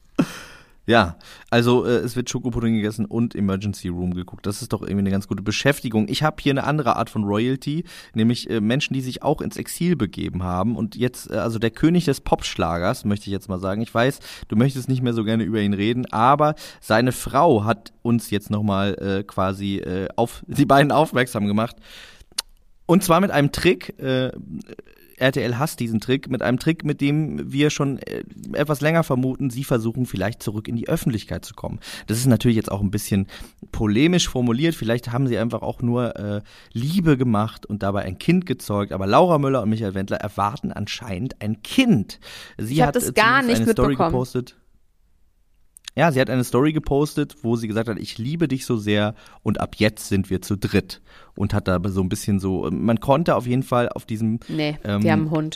Ja, also äh, es wird Schokopudding gegessen und Emergency Room geguckt. Das ist doch irgendwie eine ganz gute Beschäftigung. Ich habe hier eine andere Art von Royalty, nämlich äh, Menschen, die sich auch ins Exil begeben haben. Und jetzt, äh, also der König des Popschlagers, möchte ich jetzt mal sagen. Ich weiß, du möchtest nicht mehr so gerne über ihn reden, aber seine Frau hat uns jetzt nochmal äh, quasi äh, auf die beiden aufmerksam gemacht. Und zwar mit einem Trick, äh, R T L hasst diesen Trick, mit einem Trick, mit dem wir schon äh, etwas länger vermuten, sie versuchen vielleicht zurück in die Öffentlichkeit zu kommen. Das ist natürlich jetzt auch ein bisschen polemisch formuliert, vielleicht haben sie einfach auch nur äh, Liebe gemacht und dabei ein Kind gezeugt, aber Laura Müller und Michael Wendler erwarten anscheinend ein Kind. Sie Ich habe hat das äh, gar zumindest nicht eine Story mitbekommen. gepostet. Ja, sie hat eine Story gepostet, wo sie gesagt hat, ich liebe dich so sehr und ab jetzt sind wir zu dritt. Und hat da so ein bisschen so, man konnte auf jeden Fall auf diesem Nee, ähm, die haben einen Hund.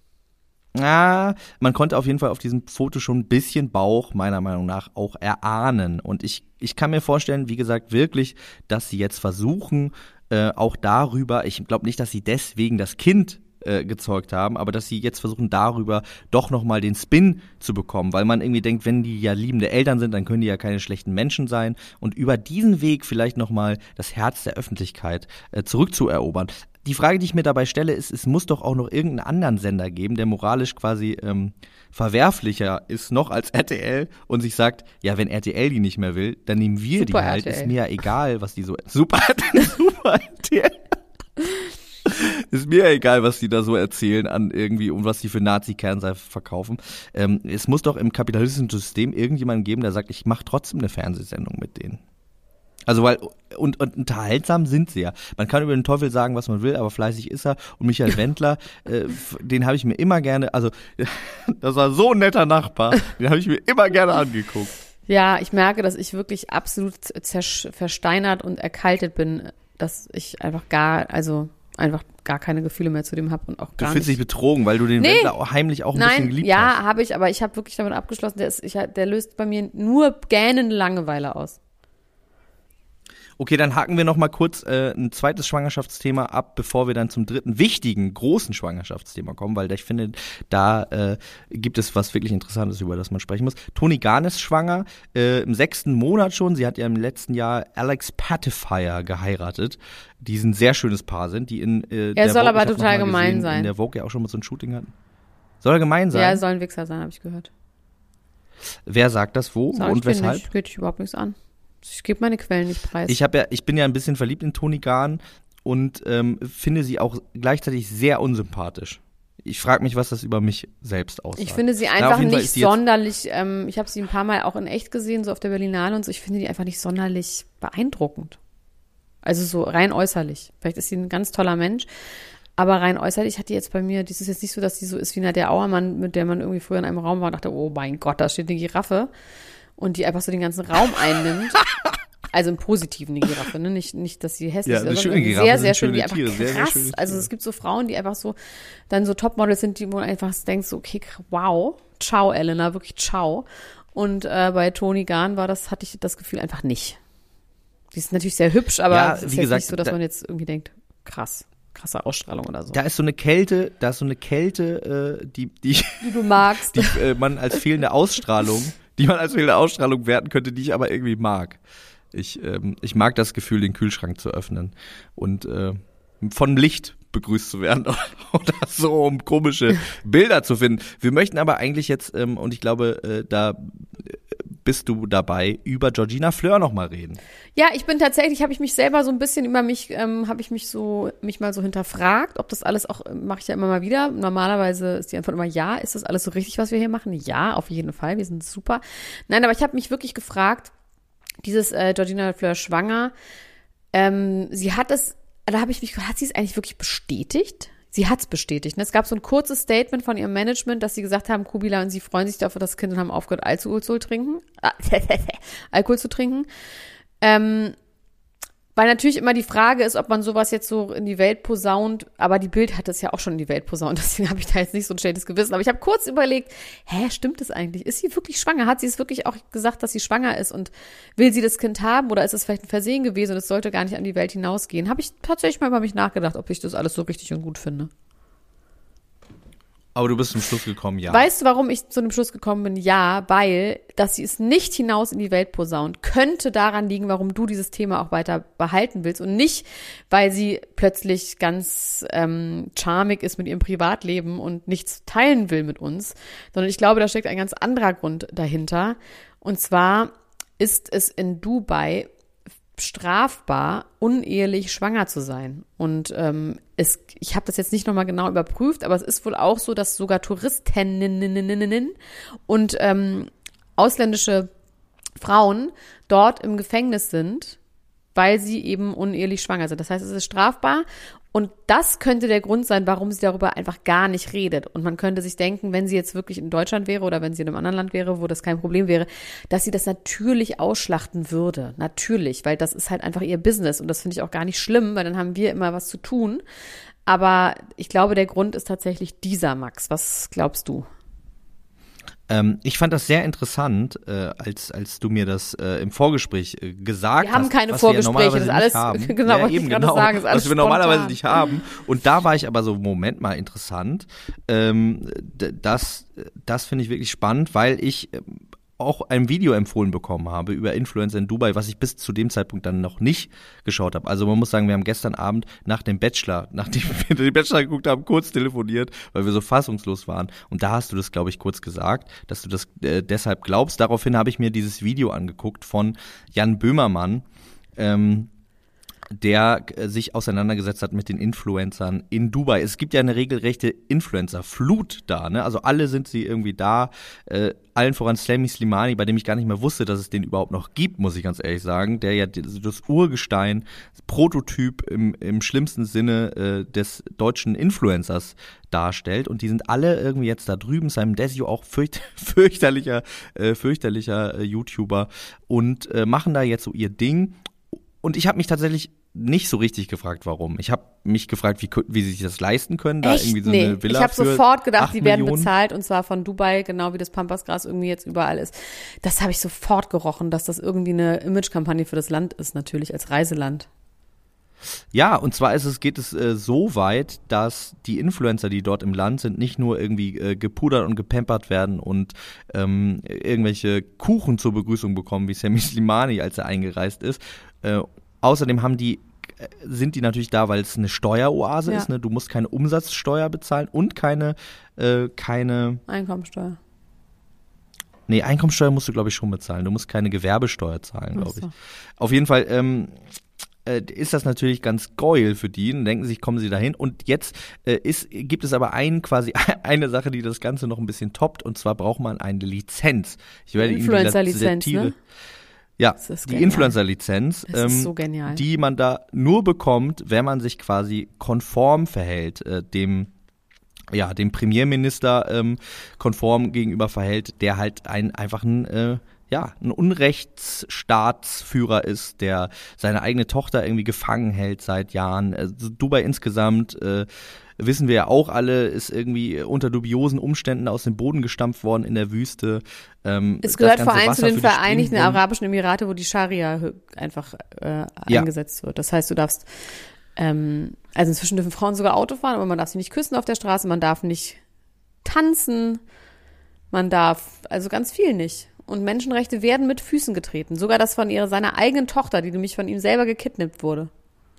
Ah, man konnte auf jeden Fall auf diesem Foto schon ein bisschen Bauch, meiner Meinung nach, auch erahnen. Und ich, ich kann mir vorstellen, wie gesagt, wirklich, dass sie jetzt versuchen, äh, auch darüber, ich glaube nicht, dass sie deswegen das Kind äh, gezeugt haben, aber dass sie jetzt versuchen, darüber doch nochmal den Spin zu bekommen, weil man irgendwie denkt, wenn die ja liebende Eltern sind, dann können die ja keine schlechten Menschen sein und über diesen Weg vielleicht nochmal das Herz der Öffentlichkeit äh, zurückzuerobern. Die Frage, die ich mir dabei stelle, ist, es muss doch auch noch irgendeinen anderen Sender geben, der moralisch quasi ähm, verwerflicher ist noch als R T L und sich sagt, ja, wenn R T L die nicht mehr will, dann nehmen wir Super die halt, R T L. ist mir ja egal, was die so, super, super R T L. Ist mir ja egal, was die da so erzählen an irgendwie und was die für Nazi-Kernseife verkaufen. Ähm, es muss doch im kapitalistischen System irgendjemanden geben, der sagt, ich mache trotzdem eine Fernsehsendung mit denen. Also weil, und, und unterhaltsam sind sie ja. Man kann über den Teufel sagen, was man will, aber fleißig ist er. Und Michael Wendler, äh, den habe ich mir immer gerne, also das war so ein netter Nachbar, den habe ich mir immer gerne angeguckt. Ja, ich merke, dass ich wirklich absolut zersch- versteinert und erkaltet bin, dass ich einfach gar, also einfach gar keine Gefühle mehr zu dem habe und auch Du gar fühlst nicht. dich betrogen, weil du den Nee. Wendler auch heimlich auch ein bisschen Nein, geliebt ja, hast. habe ich, aber ich habe wirklich damit abgeschlossen, der, ist, ich, der löst bei mir nur gähnende Langeweile aus. Okay, dann haken wir noch mal kurz äh, ein zweites Schwangerschaftsthema ab, bevor wir dann zum dritten wichtigen, großen Schwangerschaftsthema kommen, weil ich finde, da äh, gibt es was wirklich Interessantes, über das man sprechen muss. Toni Garn ist schwanger, äh, im sechsten Monat schon. Sie hat ja im letzten Jahr Alex Patifier geheiratet, die ein sehr schönes Paar sind, die in äh, der soll Vogue, aber ich hab total noch mal gemein gesehen, sein. in der Vogue ja auch schon mal so ein Shooting hatten. Soll er gemein sein? Ja, er soll ein Wichser sein, habe ich gehört. Wer sagt das wo Sag und ich dir weshalb? nicht, geht dich überhaupt nichts an. Ich gebe meine Quellen nicht preis. Ich habe ja, ich bin ja ein bisschen verliebt in Toni Garn und ähm, finde sie auch gleichzeitig sehr unsympathisch. Ich frage mich, was das über mich selbst aussagt. Ich finde sie Na, auf einfach jeden Fall nicht ist die jetzt- sonderlich, ähm, ich habe sie ein paar Mal auch in echt gesehen, so auf der Berlinale und so, ich finde die einfach nicht sonderlich beeindruckend. Also so rein äußerlich. Vielleicht ist sie ein ganz toller Mensch, aber rein äußerlich hat die jetzt bei mir, das ist jetzt nicht so, dass die so ist wie Nadja Auermann, mit der man irgendwie früher in einem Raum war und dachte, oh mein Gott, da steht eine Giraffe und die einfach so den ganzen Raum einnimmt. Also im Positiven eine Giraffe, ne? Nicht, nicht, dass sie hässlich Ja, ist, eine sondern schöne irgendwie Giraffe sehr, sind sehr schön, schöne die einfach Tiere, krass. sehr, sehr schöne Also Tiere. es gibt so Frauen, die einfach so dann so Topmodels sind, die wo du einfach denkst, so, okay, wow, ciao, Elena, wirklich ciao. Und äh, bei Toni Garn war das, hatte ich das Gefühl einfach nicht. Die ist natürlich sehr hübsch, aber Ja, es ist wie jetzt gesagt, nicht so, dass da- man jetzt irgendwie denkt, krass, krasse Ausstrahlung oder so. Da ist so eine Kälte, da ist so eine Kälte, äh, die, die, Die du magst. die äh, man als fehlende Ausstrahlung, die man als fehlende Ausstrahlung werten könnte, die ich aber irgendwie mag. Ich, ähm, ich mag das Gefühl, den Kühlschrank zu öffnen und äh, von Licht begrüßt zu werden oder so, um komische Bilder zu finden. Wir möchten aber eigentlich jetzt, ähm, und ich glaube, äh, da bist du dabei, über Georgina Fleur noch mal reden. Ja, ich bin tatsächlich, habe ich mich selber so ein bisschen über mich, ähm, habe ich mich so, mich mal so hinterfragt, ob das alles auch, äh, mache ich ja immer mal wieder. Normalerweise ist die Antwort immer ja. Ist das alles so richtig, was wir hier machen? Ja, auf jeden Fall. Wir sind super. Nein, aber ich habe mich wirklich gefragt, dieses äh, Georgina Fleur schwanger, ähm, sie hat es, da habe ich mich gefragt, hat sie es eigentlich wirklich bestätigt? Sie hat es bestätigt. Ne? Es gab so ein kurzes Statement von ihrem Management, dass sie gesagt haben, Kubila und sie freuen sich dafür, das Kind und haben aufgehört, Alkohol zu trinken. Alkohol zu trinken. Ähm, weil natürlich immer die Frage ist, ob man sowas jetzt so in die Welt posaunt, aber die Bild hat es ja auch schon in die Welt posaunt, deswegen habe ich da jetzt nicht so ein schlechtes Gewissen. Aber ich habe kurz überlegt, hä, stimmt das eigentlich? Ist sie wirklich schwanger? Hat sie es wirklich auch gesagt, dass sie schwanger ist und will sie das Kind haben oder ist es vielleicht ein Versehen gewesen und es sollte gar nicht an die Welt hinausgehen? Habe ich tatsächlich mal über mich nachgedacht, ob ich das alles so richtig und gut finde. Aber du bist zum Schluss gekommen, ja. Weißt du, warum ich zu dem Schluss gekommen bin? Ja, weil, dass sie es nicht hinaus in die Welt posaunt, könnte daran liegen, warum du dieses Thema auch weiter behalten willst und nicht, weil sie plötzlich ganz ähm, charmig ist mit ihrem Privatleben und nichts teilen will mit uns, sondern ich glaube, da steckt ein ganz anderer Grund dahinter. Und zwar ist es in Dubai strafbar, unehelich schwanger zu sein. Und ähm, es, ich habe das jetzt nicht nochmal genau überprüft, aber es ist wohl auch so, dass sogar Touristinnen und ähm, ausländische Frauen dort im Gefängnis sind, weil sie eben unehelich schwanger sind. Das heißt, es ist strafbar. Und das könnte der Grund sein, warum sie darüber einfach gar nicht redet. Und man könnte sich denken, wenn sie jetzt wirklich in Deutschland wäre oder wenn sie in einem anderen Land wäre, wo das kein Problem wäre, dass sie das natürlich ausschlachten würde. Natürlich, weil das ist halt einfach ihr Business. Und das finde ich auch gar nicht schlimm, weil dann haben wir immer was zu tun. Aber ich glaube, der Grund ist tatsächlich dieser, Max. Was glaubst du? Ähm, ich fand das sehr interessant, äh, als als du mir das äh, im Vorgespräch äh, gesagt hast. Wir haben keine was Vorgespräche, wir ja das ist alles, haben. genau, ja, was eben, ich gerade genau, sagen, ist alles was wir spontan. normalerweise nicht haben. Und da war ich aber so, Moment mal, interessant. Ähm, d- das das finde ich wirklich spannend, weil ich ähm, auch ein Video empfohlen bekommen habe über Influencer in Dubai, was ich bis zu dem Zeitpunkt dann noch nicht geschaut habe. Also man muss sagen, wir haben gestern Abend nach dem Bachelor, nachdem wir den Bachelor geguckt haben, kurz telefoniert, weil wir so fassungslos waren. Und da hast du das, glaube ich, kurz gesagt, dass du das äh, deshalb glaubst. Daraufhin habe ich mir dieses Video angeguckt von Jan Böhmermann, ähm, der äh, sich auseinandergesetzt hat mit den Influencern in Dubai. Es gibt ja eine regelrechte Influencer-Flut da, ne? Also alle sind sie irgendwie da, äh, allen voran Slamy Slimani, bei dem ich gar nicht mehr wusste, dass es den überhaupt noch gibt, muss ich ganz ehrlich sagen, der ja das Urgestein, das Prototyp im, im schlimmsten Sinne äh, des deutschen Influencers darstellt. Und die sind alle irgendwie jetzt da drüben, Simon Desio auch fürcht, fürchterlicher, äh, fürchterlicher äh, YouTuber und äh, machen da jetzt so ihr Ding. Und ich habe mich tatsächlich nicht so richtig gefragt, warum. Ich habe mich gefragt, wie, wie sie sich das leisten können, da Echt? irgendwie so nee. eine Villa Ich habe für sofort gedacht, acht die werden Millionen. bezahlt und zwar von Dubai, genau wie das Pampasgras irgendwie jetzt überall ist. Das habe ich sofort gerochen, dass das irgendwie eine Imagekampagne für das Land ist, natürlich als Reiseland. Ja, und zwar ist es, geht es äh, so weit, dass die Influencer, die dort im Land sind, nicht nur irgendwie äh, gepudert und gepampert werden und ähm, irgendwelche Kuchen zur Begrüßung bekommen, wie Sammy Slimani, als er eingereist ist. Äh, außerdem haben die sind die natürlich da, weil es eine Steueroase Ja. ist. Ne? Du musst keine Umsatzsteuer bezahlen und keine, äh, keine Einkommensteuer. Nee, Einkommensteuer musst du, glaube ich, schon bezahlen. Du musst keine Gewerbesteuer zahlen, glaube ich. Ach so. Auf jeden Fall ähm, äh, ist das natürlich ganz geil für die. Und denken sich, kommen sie dahin. Und jetzt äh, ist, gibt es aber ein, quasi eine Sache, die das Ganze noch ein bisschen toppt. Und zwar braucht man eine Lizenz. Ich werde Ihnen die Influencer-Lizenz, Tiere- ne? Ja, Das ist die genial. Influencer-Lizenz, Das ist ähm, so genial. die man da nur bekommt, wenn man sich quasi konform verhält, äh, dem ja, dem Premierminister ähm, konform gegenüber verhält, der halt ein einfach ein äh, ja, ein Unrechtsstaatsführer ist, der seine eigene Tochter irgendwie gefangen hält seit Jahren. Also Dubai insgesamt, äh, wissen wir ja auch alle, ist irgendwie unter dubiosen Umständen aus dem Boden gestampft worden in der Wüste. Ähm, Es gehört das vor ganze allem zu Wasser den für die Vereinigten Springbrunnen- Arabischen Emirate, wo die Scharia hö- einfach äh, Ja. eingesetzt wird. Das heißt, du darfst, ähm, also inzwischen dürfen Frauen sogar Auto fahren, aber man darf sie nicht küssen auf der Straße, man darf nicht tanzen, man darf, also ganz viel nicht. Und Menschenrechte werden mit Füßen getreten. Sogar das von ihrer, seiner eigenen Tochter, die nämlich von ihm selber gekidnappt wurde.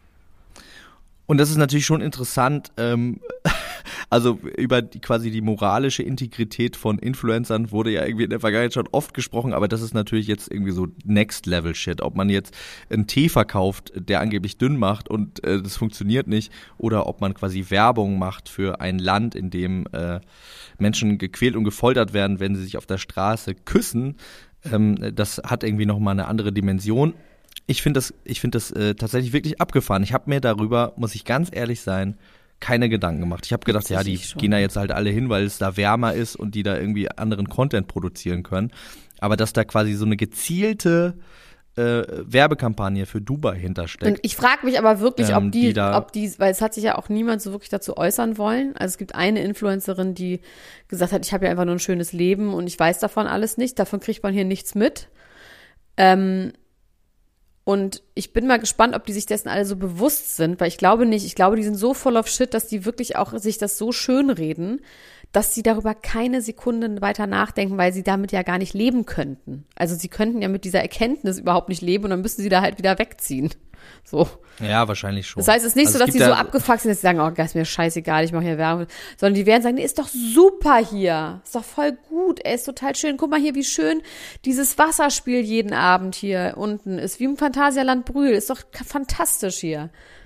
Und das ist natürlich schon interessant, ähm, also über die, quasi die moralische Integrität von Influencern wurde ja irgendwie in der Vergangenheit schon oft gesprochen, aber das ist natürlich jetzt irgendwie so Next-Level-Shit. Ob man jetzt einen Tee verkauft, der angeblich dünn macht und äh, das funktioniert nicht, oder ob man quasi Werbung macht für ein Land, in dem äh, Menschen gequält und gefoltert werden, wenn sie sich auf der Straße küssen, ähm, das hat irgendwie nochmal eine andere Dimension. Ich finde das, ich finde das äh, tatsächlich wirklich abgefahren. Ich habe mir darüber, muss ich ganz ehrlich sein, keine Gedanken gemacht. Ich habe gedacht, ja, die Ich schon. gehen da jetzt halt alle hin, weil es da wärmer ist und die da irgendwie anderen Content produzieren können. Aber dass da quasi so eine gezielte äh, Werbekampagne für Dubai hintersteckt. Und ich frage mich aber wirklich, ob Ähm, die, die da- ob die, weil es hat sich ja auch niemand so wirklich dazu äußern wollen. Also es gibt eine Influencerin, die gesagt hat, ich habe ja einfach nur ein schönes Leben und ich weiß davon alles nicht. Davon kriegt man hier nichts mit. Ähm, Und ich bin mal gespannt, ob die sich dessen alle so bewusst sind, weil ich glaube nicht, ich glaube, die sind so voll of shit, dass die wirklich auch sich das so schön reden, dass sie darüber keine Sekunde weiter nachdenken, weil sie damit ja gar nicht leben könnten. Also sie könnten ja mit dieser Erkenntnis überhaupt nicht leben und dann müssten sie da halt wieder wegziehen. So. Ja, wahrscheinlich schon. Das heißt, es ist nicht also so, es dass sie gibt so da- abgefuckt sind, dass sie sagen, oh, ist mir scheißegal, ich mache hier Werbung. Sondern die werden sagen, nee, ist doch super hier. Ist doch voll gut, ey, ist total schön. Guck mal hier, wie schön dieses Wasserspiel jeden Abend hier unten ist. Wie im Phantasialand Brühl. Ist doch fantastisch hier.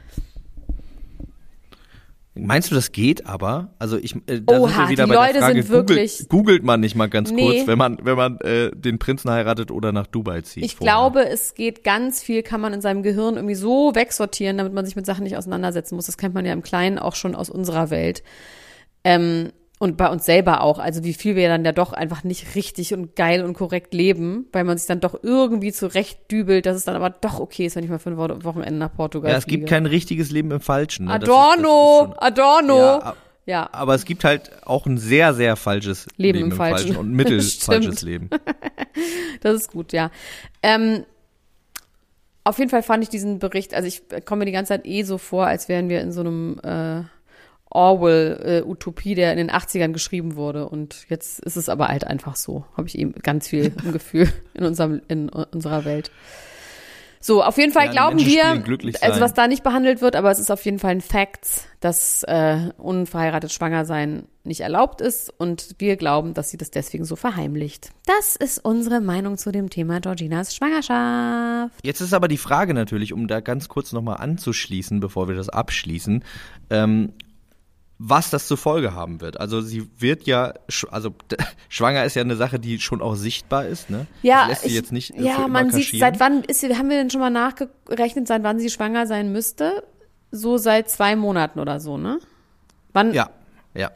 Meinst du, das geht aber? Also ich, äh, da Oha, sind wir wieder die bei Leute der Frage, sind wirklich- googelt, googelt man nicht mal ganz Nee. kurz, wenn man, wenn man äh, den Prinzen heiratet oder nach Dubai zieht? Ich vorher? glaube, es geht ganz viel, kann man in seinem Gehirn irgendwie so wegsortieren, damit man sich mit Sachen nicht auseinandersetzen muss. Das kennt man ja im Kleinen auch schon aus unserer Welt. Ähm, und bei uns selber auch. Also wie viel wir dann ja doch einfach nicht richtig und geil und korrekt leben, weil man sich dann doch irgendwie zurechtdübelt, dass es dann aber doch okay ist, wenn ich mal für ein Wo- Wochenende nach Portugal Ja, es fliege. gibt kein richtiges Leben im Falschen. Ne? Das ist- Adorno, das ist schon- Adorno. Ja, a- Ja, aber es gibt halt auch ein sehr, sehr falsches Leben Leben, im im Falschen. Falschen und mittelfalsches Stimmt. Leben. das ist gut, ja. Ähm, auf jeden Fall fand ich diesen Bericht, also ich komme mir die ganze Zeit eh so vor, als wären wir in so einem äh, Orwell-Utopie, der in den achtzigern geschrieben wurde. Und jetzt ist es aber halt einfach so. Habe ich eben ganz viel im Gefühl in unserem, in unserer Welt. So, auf jeden Fall Ja, die glauben Menschen wir, spielen glücklich also sein. was da nicht behandelt wird, aber es ist auf jeden Fall ein Fact, dass äh, unverheiratet schwanger sein nicht erlaubt ist und wir glauben, dass sie das deswegen so verheimlicht. Das ist unsere Meinung zu dem Thema Georginas Schwangerschaft. Jetzt ist aber die Frage natürlich, um da ganz kurz nochmal anzuschließen, bevor wir das abschließen, ähm, was das zur Folge haben wird. Also sie wird ja, sch- also d- schwanger ist ja eine Sache, die schon auch sichtbar ist, ne? Ja, das lässt sie ich, jetzt nicht äh, für ja, immer man sieht, kaschieren. seit wann ist sie, haben wir denn schon mal nachgerechnet, seit wann sie schwanger sein müsste? So seit zwei Monaten oder so, ne? Wann? Ja, ja.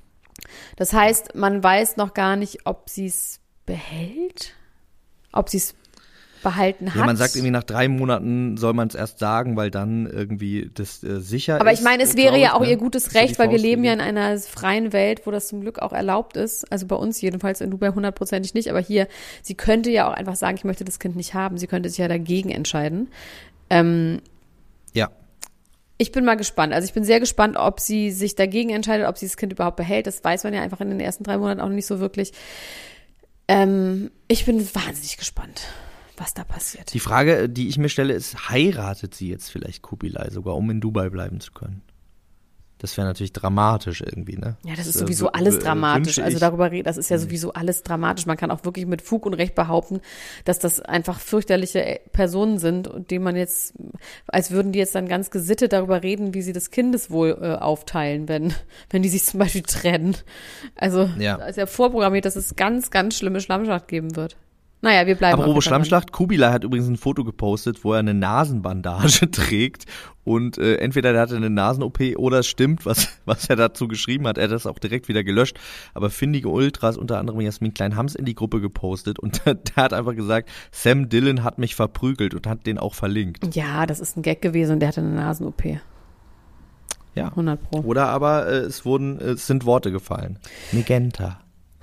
Das heißt, man weiß noch gar nicht, ob sie es behält, ob sie es behalten hat. Ja, man sagt irgendwie, nach drei Monaten soll man es erst sagen, weil dann irgendwie das äh, sicher Aber ist. ich meine, es äh, wäre glaub ja ich, auch ne? ihr gutes Das ist so Recht, die weil wir leben ja in Faustregel. einer freien Welt, wo das zum Glück auch erlaubt ist. Also bei uns jedenfalls, in Dubai hundertprozentig nicht. Aber hier, sie könnte ja auch einfach sagen, ich möchte das Kind nicht haben. Sie könnte sich ja dagegen entscheiden. Ähm, Ja. Ich bin mal gespannt. Also ich bin sehr gespannt, ob sie sich dagegen entscheidet, ob sie das Kind überhaupt behält. Das weiß man ja einfach in den ersten drei Monaten auch noch nicht so wirklich. Ähm, ich bin wahnsinnig gespannt, was da passiert. Die Frage, die ich mir stelle, ist, heiratet sie jetzt vielleicht Kubilai sogar, um in Dubai bleiben zu können? Das wäre natürlich dramatisch irgendwie, ne? Ja, das ist äh, sowieso w- alles w- dramatisch. wünsche Also ich- darüber reden, das ist ja sowieso alles dramatisch. Man kann auch wirklich mit Fug und Recht behaupten, dass das einfach fürchterliche äh, Personen sind und denen man jetzt, als würden die jetzt dann ganz gesittet darüber reden, wie sie das Kindeswohl äh, aufteilen, wenn, wenn die sich zum Beispiel trennen. Also Ja. da ist ja vorprogrammiert, dass es ganz, ganz schlimme Schlammschlacht geben wird. Naja, wir bleiben. Apropos auf jeden Fall dran. Schlammschlacht, Kubilai hat übrigens ein Foto gepostet, wo er eine Nasenbandage trägt und äh, entweder der hatte eine Nasen-O P oder es stimmt, was, was er dazu geschrieben hat. Er hat das auch direkt wieder gelöscht. Aber findige Ultras, unter anderem Jasmin Klein-Hams, in die Gruppe gepostet und der hat einfach gesagt, Sam Dillon hat mich verprügelt und hat den auch verlinkt. Ja, das ist ein Gag gewesen und der hatte eine Nasen-O P. Ja. hundert Pro. Oder aber äh, es wurden, äh, es sind Worte gefallen. Megenta.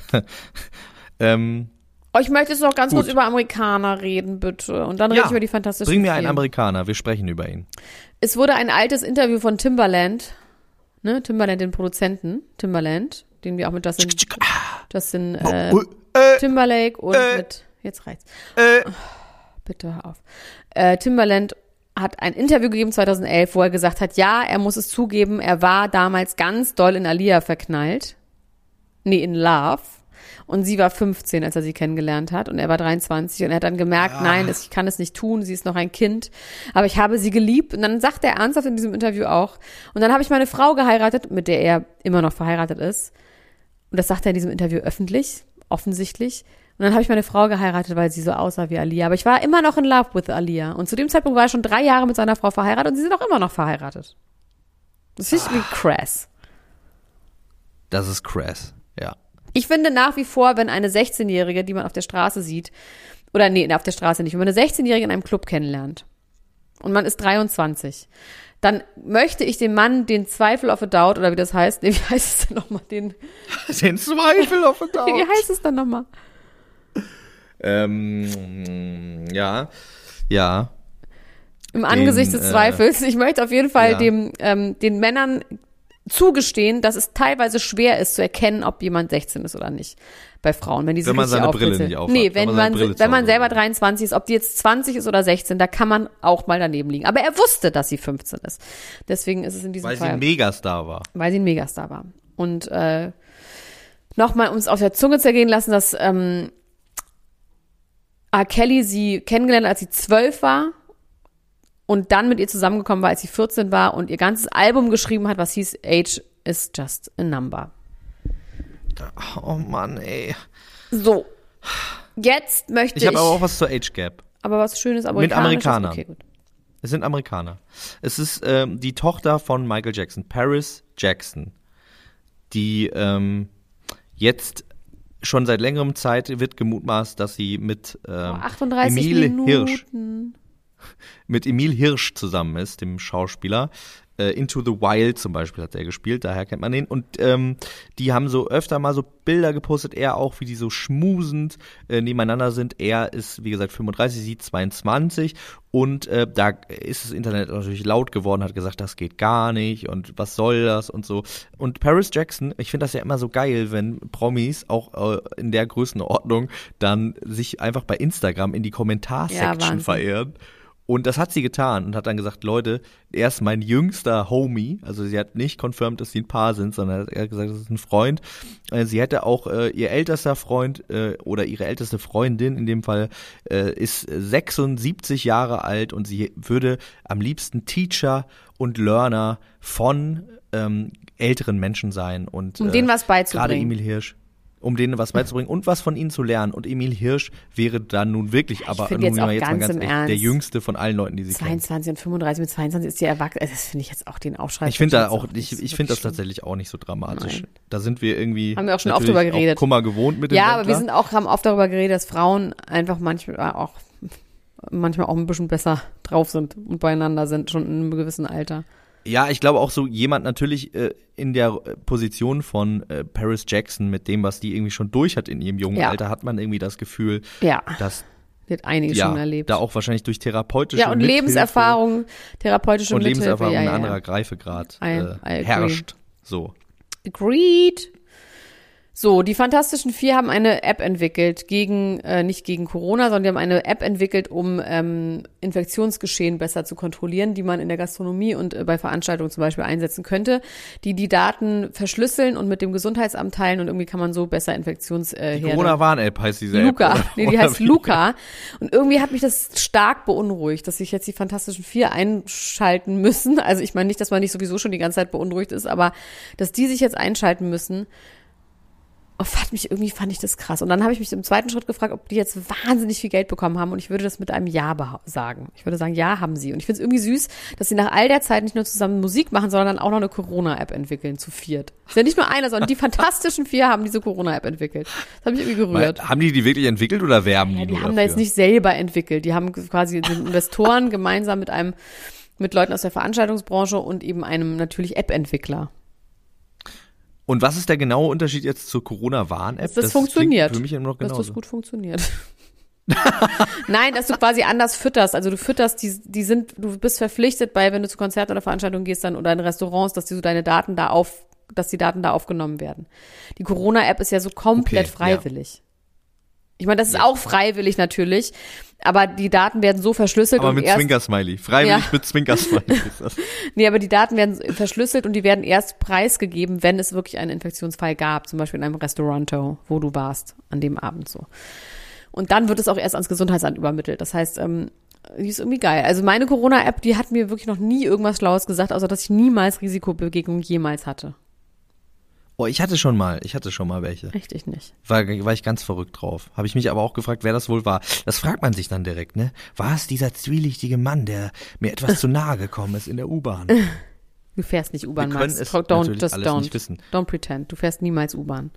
ähm, Oh, ich möchte jetzt noch ganz Gut. kurz über Amerikaner reden, bitte. Und dann rede Ja, ich über die fantastischen bring mir einen Vier. Amerikaner, wir sprechen über ihn. Es wurde ein altes Interview von Timbaland, ne, Timbaland, den Produzenten, Timbaland, den wir auch mit Justin, Justin äh, Äh, Timberlake und äh, mit, jetzt reicht's. äh, Oh, bitte hör auf. Äh, Timbaland hat ein Interview gegeben zweitausendelf, wo er gesagt hat, ja, er muss es zugeben, er war damals ganz doll in Aaliyah verknallt. Nee, in Love. Und sie war fünfzehn, als er sie kennengelernt hat. Und er war dreiundzwanzig. Und er hat dann gemerkt, nein, ich kann es nicht tun. Sie ist noch ein Kind. Aber ich habe sie geliebt. Und dann sagt er ernsthaft in diesem Interview auch. Und dann habe ich meine Frau geheiratet, mit der er immer noch verheiratet ist. Und das sagt er in diesem Interview öffentlich, offensichtlich. Und dann habe ich meine Frau geheiratet, weil sie so aussah wie Aaliyah. Aber ich war immer noch in love with Aaliyah. Und zu dem Zeitpunkt war er schon drei Jahre mit seiner Frau verheiratet. Und sie sind auch immer noch verheiratet. Das finde ich irgendwie crass. das ist crass, ja. Ich finde nach wie vor, wenn eine sechzehnjährige, die man auf der Straße sieht, oder nee, auf der Straße nicht, wenn man eine sechzehnjährige in einem Club kennenlernt und man ist dreiundzwanzig, dann möchte ich dem Mann den Zweifel of a Doubt, oder wie das heißt, nee, wie heißt es denn nochmal, den, Den Zweifel auf der wie heißt es dann nochmal? Ähm, ja, ja. Im Angesicht Den, des äh, Zweifels. Ich möchte auf jeden Fall ja. dem, ähm, den Männern zugestehen, dass es teilweise schwer ist zu erkennen, ob jemand sechzehn ist oder nicht. Bei Frauen, wenn die sich Wenn man richtig seine Brille aufkritzeln. nicht aufhat. Nee, wenn, Wenn man seine man, Brille wenn zu man Hause selber hat. dreiundzwanzig ist, ob die jetzt zwanzig ist oder sechzehn, da kann man auch mal daneben liegen. Aber er wusste, dass sie fünfzehn ist. Deswegen ist es in diesem Weil sie Fall. ein Megastar war. Weil sie ein Megastar war. Und äh, nochmal, um es auf der Zunge zergehen lassen, dass ähm, R. Kelly sie kennengelernt hat, als sie zwölf war und dann mit ihr zusammengekommen war, als sie vierzehn war und ihr ganzes Album geschrieben hat, was hieß Age is just a number. Oh Mann, ey. So, jetzt möchte ich... Ich habe aber auch was zur Age Gap. Aber was Schönes, Mit Amerikanisches. Amerikanern. Okay, gut. Es sind Amerikaner. Es ist ähm, die Tochter von Michael Jackson, Paris Jackson, die ähm, jetzt schon seit längerem Zeit wird gemutmaßt, dass sie mit ähm, Oh, achtunddreißig Emil Minuten. Hirsch mit Emil Hirsch zusammen ist, dem Schauspieler. Äh, Into the Wild zum Beispiel hat er gespielt, daher kennt man ihn. Und ähm, die haben so öfter mal so Bilder gepostet, er auch, wie die so schmusend äh, nebeneinander sind. Er ist, wie gesagt, fünfunddreißig, sie zweiundzwanzig. Und äh, da ist das Internet natürlich laut geworden, hat gesagt, das geht gar nicht und was soll das und so. Und Paris Jackson, ich finde das ja immer so geil, wenn Promis auch äh, in der Größenordnung dann sich einfach bei Instagram in die Ja, Kommentarsection Wahnsinn. verehren. Und das hat sie getan und hat dann gesagt, Leute, er ist mein jüngster Homie. Also sie hat nicht confirmed, dass sie ein Paar sind, sondern er hat gesagt, das ist ein Freund. Äh, Sie hätte auch, äh, ihr ältester Freund äh, oder ihre älteste Freundin in dem Fall äh, ist sechsundsiebzig Jahre alt und sie würde am liebsten Teacher und Learner von ähm, älteren Menschen sein. Und, Um äh, denen was gerade beizubringen. Emil Hirsch. Um denen was beizubringen und was von ihnen zu lernen. Und Emil Hirsch wäre dann nun wirklich, aber find nun jetzt mal auch jetzt mal ganz ganz im echt, Ernst. der jüngste von allen Leuten, die sie kennen. zweiundzwanzig und fünfunddreißig, mit zweiundzwanzig ist die erwachsen. Also das finde ich jetzt auch den Aufschrei. Ich finde da jetzt auch, nicht ich, so ich finde das wirklich schlimm. tatsächlich auch nicht so dramatisch. Nein. Da sind wir irgendwie. Haben wir auch schon oft natürlich drüber geredet. Auch Kummer gewohnt mit dem Ja, aber Wendler. wir sind auch, haben oft darüber geredet, dass Frauen einfach manchmal auch, manchmal auch ein bisschen besser drauf sind und beieinander sind, schon in einem gewissen Alter. Ja, ich glaube auch so jemand natürlich äh, in der äh, Position von äh, Paris Jackson mit dem, was die irgendwie schon durch hat in ihrem jungen Ja. Alter, hat man irgendwie das Gefühl, Ja, dass die hat einiges ja, schon erlebt. da auch wahrscheinlich durch therapeutische Ja, und Mithilfe Lebenserfahrung, therapeutische und Mithilfe, Lebenserfahrung ja, ein ja, anderer ja. Greifegrad I- äh, I agree. herrscht. So. Agreed. So, die Fantastischen Vier haben eine App entwickelt gegen, äh, nicht gegen Corona, sondern die haben eine App entwickelt, um ähm, Infektionsgeschehen besser zu kontrollieren, die man in der Gastronomie und äh, bei Veranstaltungen zum Beispiel einsetzen könnte, die die Daten verschlüsseln und mit dem Gesundheitsamt teilen und irgendwie kann man so besser Infektionsherde. Corona-Warn-App heißt diese Luca, App. oder- nee, die oder heißt wie? Luca. Und irgendwie hat mich das stark beunruhigt, dass sich jetzt die Fantastischen Vier einschalten müssen. Also ich meine nicht, dass man nicht sowieso schon die ganze Zeit beunruhigt ist, aber dass die sich jetzt einschalten müssen, oh, fand mich, irgendwie fand ich das krass. Und dann habe ich mich im zweiten Schritt gefragt, ob die jetzt wahnsinnig viel Geld bekommen haben. Und ich würde das mit einem Ja beha- sagen. Ich würde sagen, ja, haben sie. Und ich finde es irgendwie süß, dass sie nach all der Zeit nicht nur zusammen Musik machen, sondern dann auch noch eine Corona-App entwickeln, zu viert. Ist ja nicht nur einer, sondern die Fantastischen Vier haben diese Corona-App entwickelt. Das hat mich irgendwie gerührt. Weil, haben die die wirklich entwickelt oder werben Ja, die die nur haben da dafür? jetzt nicht selber entwickelt. Die haben quasi den Investoren gemeinsam mit einem, mit Leuten aus der Veranstaltungsbranche und eben einem natürlich App-Entwickler. Und was ist der genaue Unterschied jetzt zur Corona-Warn-App? Dass das funktioniert. Für mich immer noch Dass genauso. das gut funktioniert. Nein, dass du quasi anders fütterst. Also du fütterst, die, die sind, du bist verpflichtet bei, wenn du zu Konzerten oder Veranstaltungen gehst dann oder in Restaurants, dass du so deine Daten da auf, dass die Daten da aufgenommen werden. Die Corona-App ist ja so komplett Okay, freiwillig. Ich meine, das ist Ja. auch freiwillig natürlich, aber die Daten werden so verschlüsselt Aber und mit erst Zwinker-Smiley. Freiwillig Ja. mit Zwinker-Smiley ist das. Nee, aber die Daten werden verschlüsselt und die werden erst preisgegeben, wenn es wirklich einen Infektionsfall gab, zum Beispiel in einem Restauranto, wo du warst, an dem Abend so. Und dann wird es auch erst ans Gesundheitsamt übermittelt. Das heißt, ähm, die ist irgendwie geil. Also meine Corona-App, die hat mir wirklich noch nie irgendwas Schlaues gesagt, außer dass ich niemals Risikobegegnung jemals hatte. Oh, ich hatte schon mal, ich hatte schon mal welche. Richtig nicht. War, war ich ganz verrückt drauf. Habe ich mich aber auch gefragt, wer das wohl war. Das fragt man sich dann direkt, ne? War es dieser zwielichtige Mann, der mir etwas zu nahe gekommen ist in der U-Bahn? Du fährst nicht U-Bahn, Wir können Max. es Don't, natürlich just alles don't. nicht wissen. Don't pretend. Du fährst niemals U-Bahn.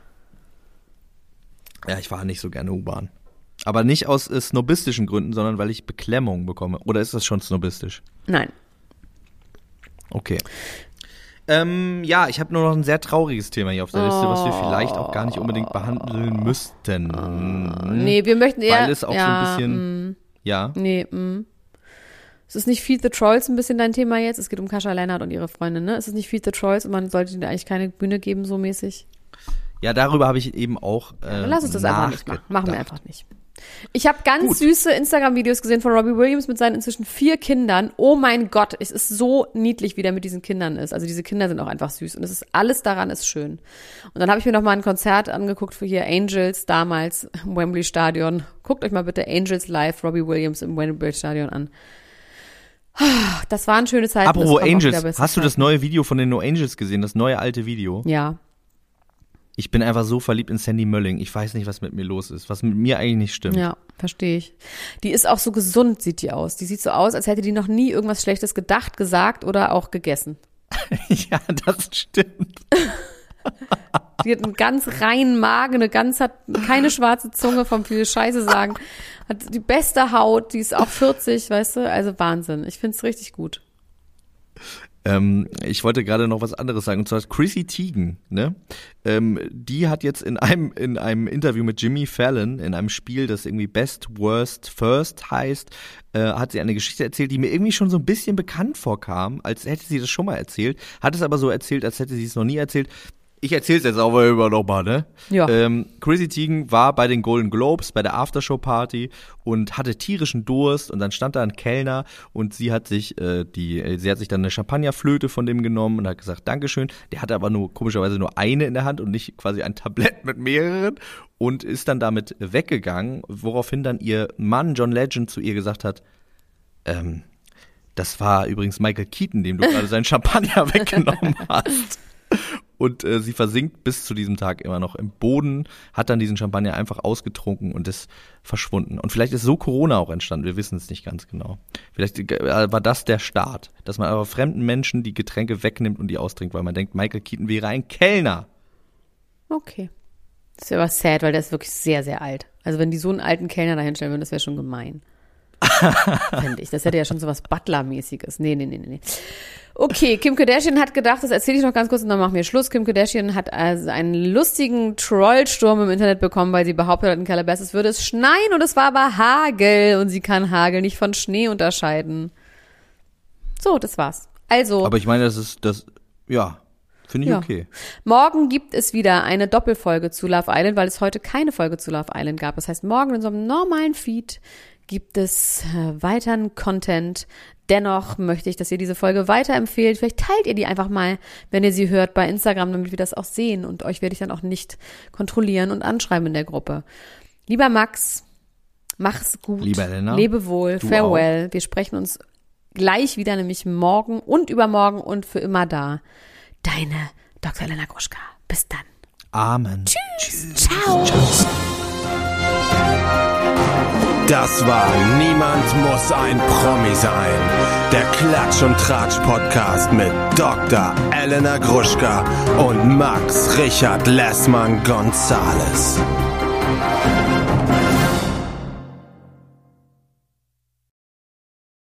Ja, ich fahre nicht so gerne U-Bahn. Aber nicht aus äh, snobistischen Gründen, sondern weil ich Beklemmung bekomme. Oder ist das schon snobistisch? Nein. Okay. Ähm, ja, ich habe nur noch ein sehr trauriges Thema hier auf der Liste, was wir vielleicht auch gar nicht unbedingt behandeln müssten. Nee, wir möchten eher. Weil es auch ja, so ein bisschen, mm, ja. nee, mm. Es ist nicht Feed the Trolls ein bisschen dein Thema jetzt? Es geht um Kasia Lennart und ihre Freundin, ne? Es ist nicht Feed the Trolls und man sollte ihnen eigentlich keine Bühne geben, so mäßig? Ja, darüber habe ich eben auch äh, ja, lass uns das einfach nicht machen. Machen wir einfach nicht. Ich habe ganz Gut. süße Instagram-Videos gesehen von Robbie Williams mit seinen inzwischen vier Kindern. Oh mein Gott, es ist so niedlich, wie der mit diesen Kindern ist. Also diese Kinder sind auch einfach süß und es ist alles daran ist schön. Und dann habe ich mir noch mal ein Konzert angeguckt für hier Angels damals im Wembley Stadion. Guckt euch mal bitte Angels live, Robbie Williams im Wembley Stadion an. Das waren schöne Zeiten. Apropos Angels, hast du das neue Video von den No Angels gesehen, das neue alte Video? Ja. Ich bin einfach so verliebt in Sandy Mölling. Ich weiß nicht, was mit mir los ist, was mit mir eigentlich nicht stimmt. Ja, verstehe ich. Die ist auch so gesund, sieht die aus. Die sieht so aus, als hätte die noch nie irgendwas Schlechtes gedacht, gesagt oder auch gegessen. Ja, das stimmt. Die hat einen ganz reinen Magen, eine ganz, hat keine schwarze Zunge vom viel Scheiße sagen. Hat die beste Haut, die ist auch vierzig, weißt du, also Wahnsinn. Ich find's richtig gut. Ähm, ich wollte gerade noch was anderes sagen, und zwar Chrissy Teigen, ne? Ähm, die hat jetzt in einem, in einem Interview mit Jimmy Fallon, in einem Spiel, das irgendwie Best, Worst, First heißt, äh, hat sie eine Geschichte erzählt, die mir irgendwie schon so ein bisschen bekannt vorkam, als hätte sie das schon mal erzählt, hat es aber so erzählt, als hätte sie es noch nie erzählt. Ich erzähl's jetzt auch mal über nochmal, ne? Ja. Ähm, Chrissy Teigen war bei den Golden Globes, bei der Aftershow-Party und hatte tierischen Durst und dann stand da ein Kellner und sie hat sich äh, die, sie hat sich dann eine Champagnerflöte von dem genommen und hat gesagt, Dankeschön. Der hatte aber nur, komischerweise nur eine in der Hand und nicht quasi ein Tablett mit mehreren und ist dann damit weggegangen, woraufhin dann ihr Mann John Legend zu ihr gesagt hat, ähm, das war übrigens Michael Keaton, dem du gerade seinen Champagner weggenommen hast. Und äh, sie versinkt bis zu diesem Tag immer noch im Boden, hat dann diesen Champagner einfach ausgetrunken und ist verschwunden. Und vielleicht ist so Corona auch entstanden, wir wissen es nicht ganz genau. Vielleicht äh, war das der Start, dass man aber fremden Menschen die Getränke wegnimmt und die austrinkt, weil man denkt, Michael Keaton wäre ein Kellner. Okay. Das wäre aber sad, weil der ist wirklich sehr, sehr alt. Also wenn die so einen alten Kellner da hinstellen würden, das wäre schon gemein. Fände ich. Das hätte ja schon so was Butler-mäßiges. Nee, nee, nee, nee. Okay, Kim Kardashian hat gedacht, das erzähle ich noch ganz kurz und dann machen wir Schluss. Kim Kardashian hat also einen lustigen Trollsturm im Internet bekommen, weil sie behauptet hat, in Calabasas würde es schneien und es war aber Hagel und sie kann Hagel nicht von Schnee unterscheiden. So, das war's. Also. Aber ich meine, das ist, das, ja, finde ich ja. okay. Morgen gibt es wieder eine Doppelfolge zu Love Island, weil es heute keine Folge zu Love Island gab. Das heißt, morgen in so einem normalen Feed gibt es äh, weiteren Content. Dennoch möchte ich, dass ihr diese Folge weiterempfehlt. Vielleicht teilt ihr die einfach mal, wenn ihr sie hört, bei Instagram, damit wir das auch sehen. Und euch werde ich dann auch nicht kontrollieren und anschreiben in der Gruppe. Lieber Max, mach's gut. Lieber Elena, lebe wohl. Farewell. Auch. Wir sprechen uns gleich wieder, nämlich morgen und übermorgen und für immer da. Deine Doktor Elena Gruschka. Bis dann. Amen. Tschüss. Tschüss. Ciao. Ciao. Das war Niemand muss ein Promi sein. Der Klatsch und Tratsch Podcast mit Doktor Elena Gruschka und Max Richard Lessmann Gonzales.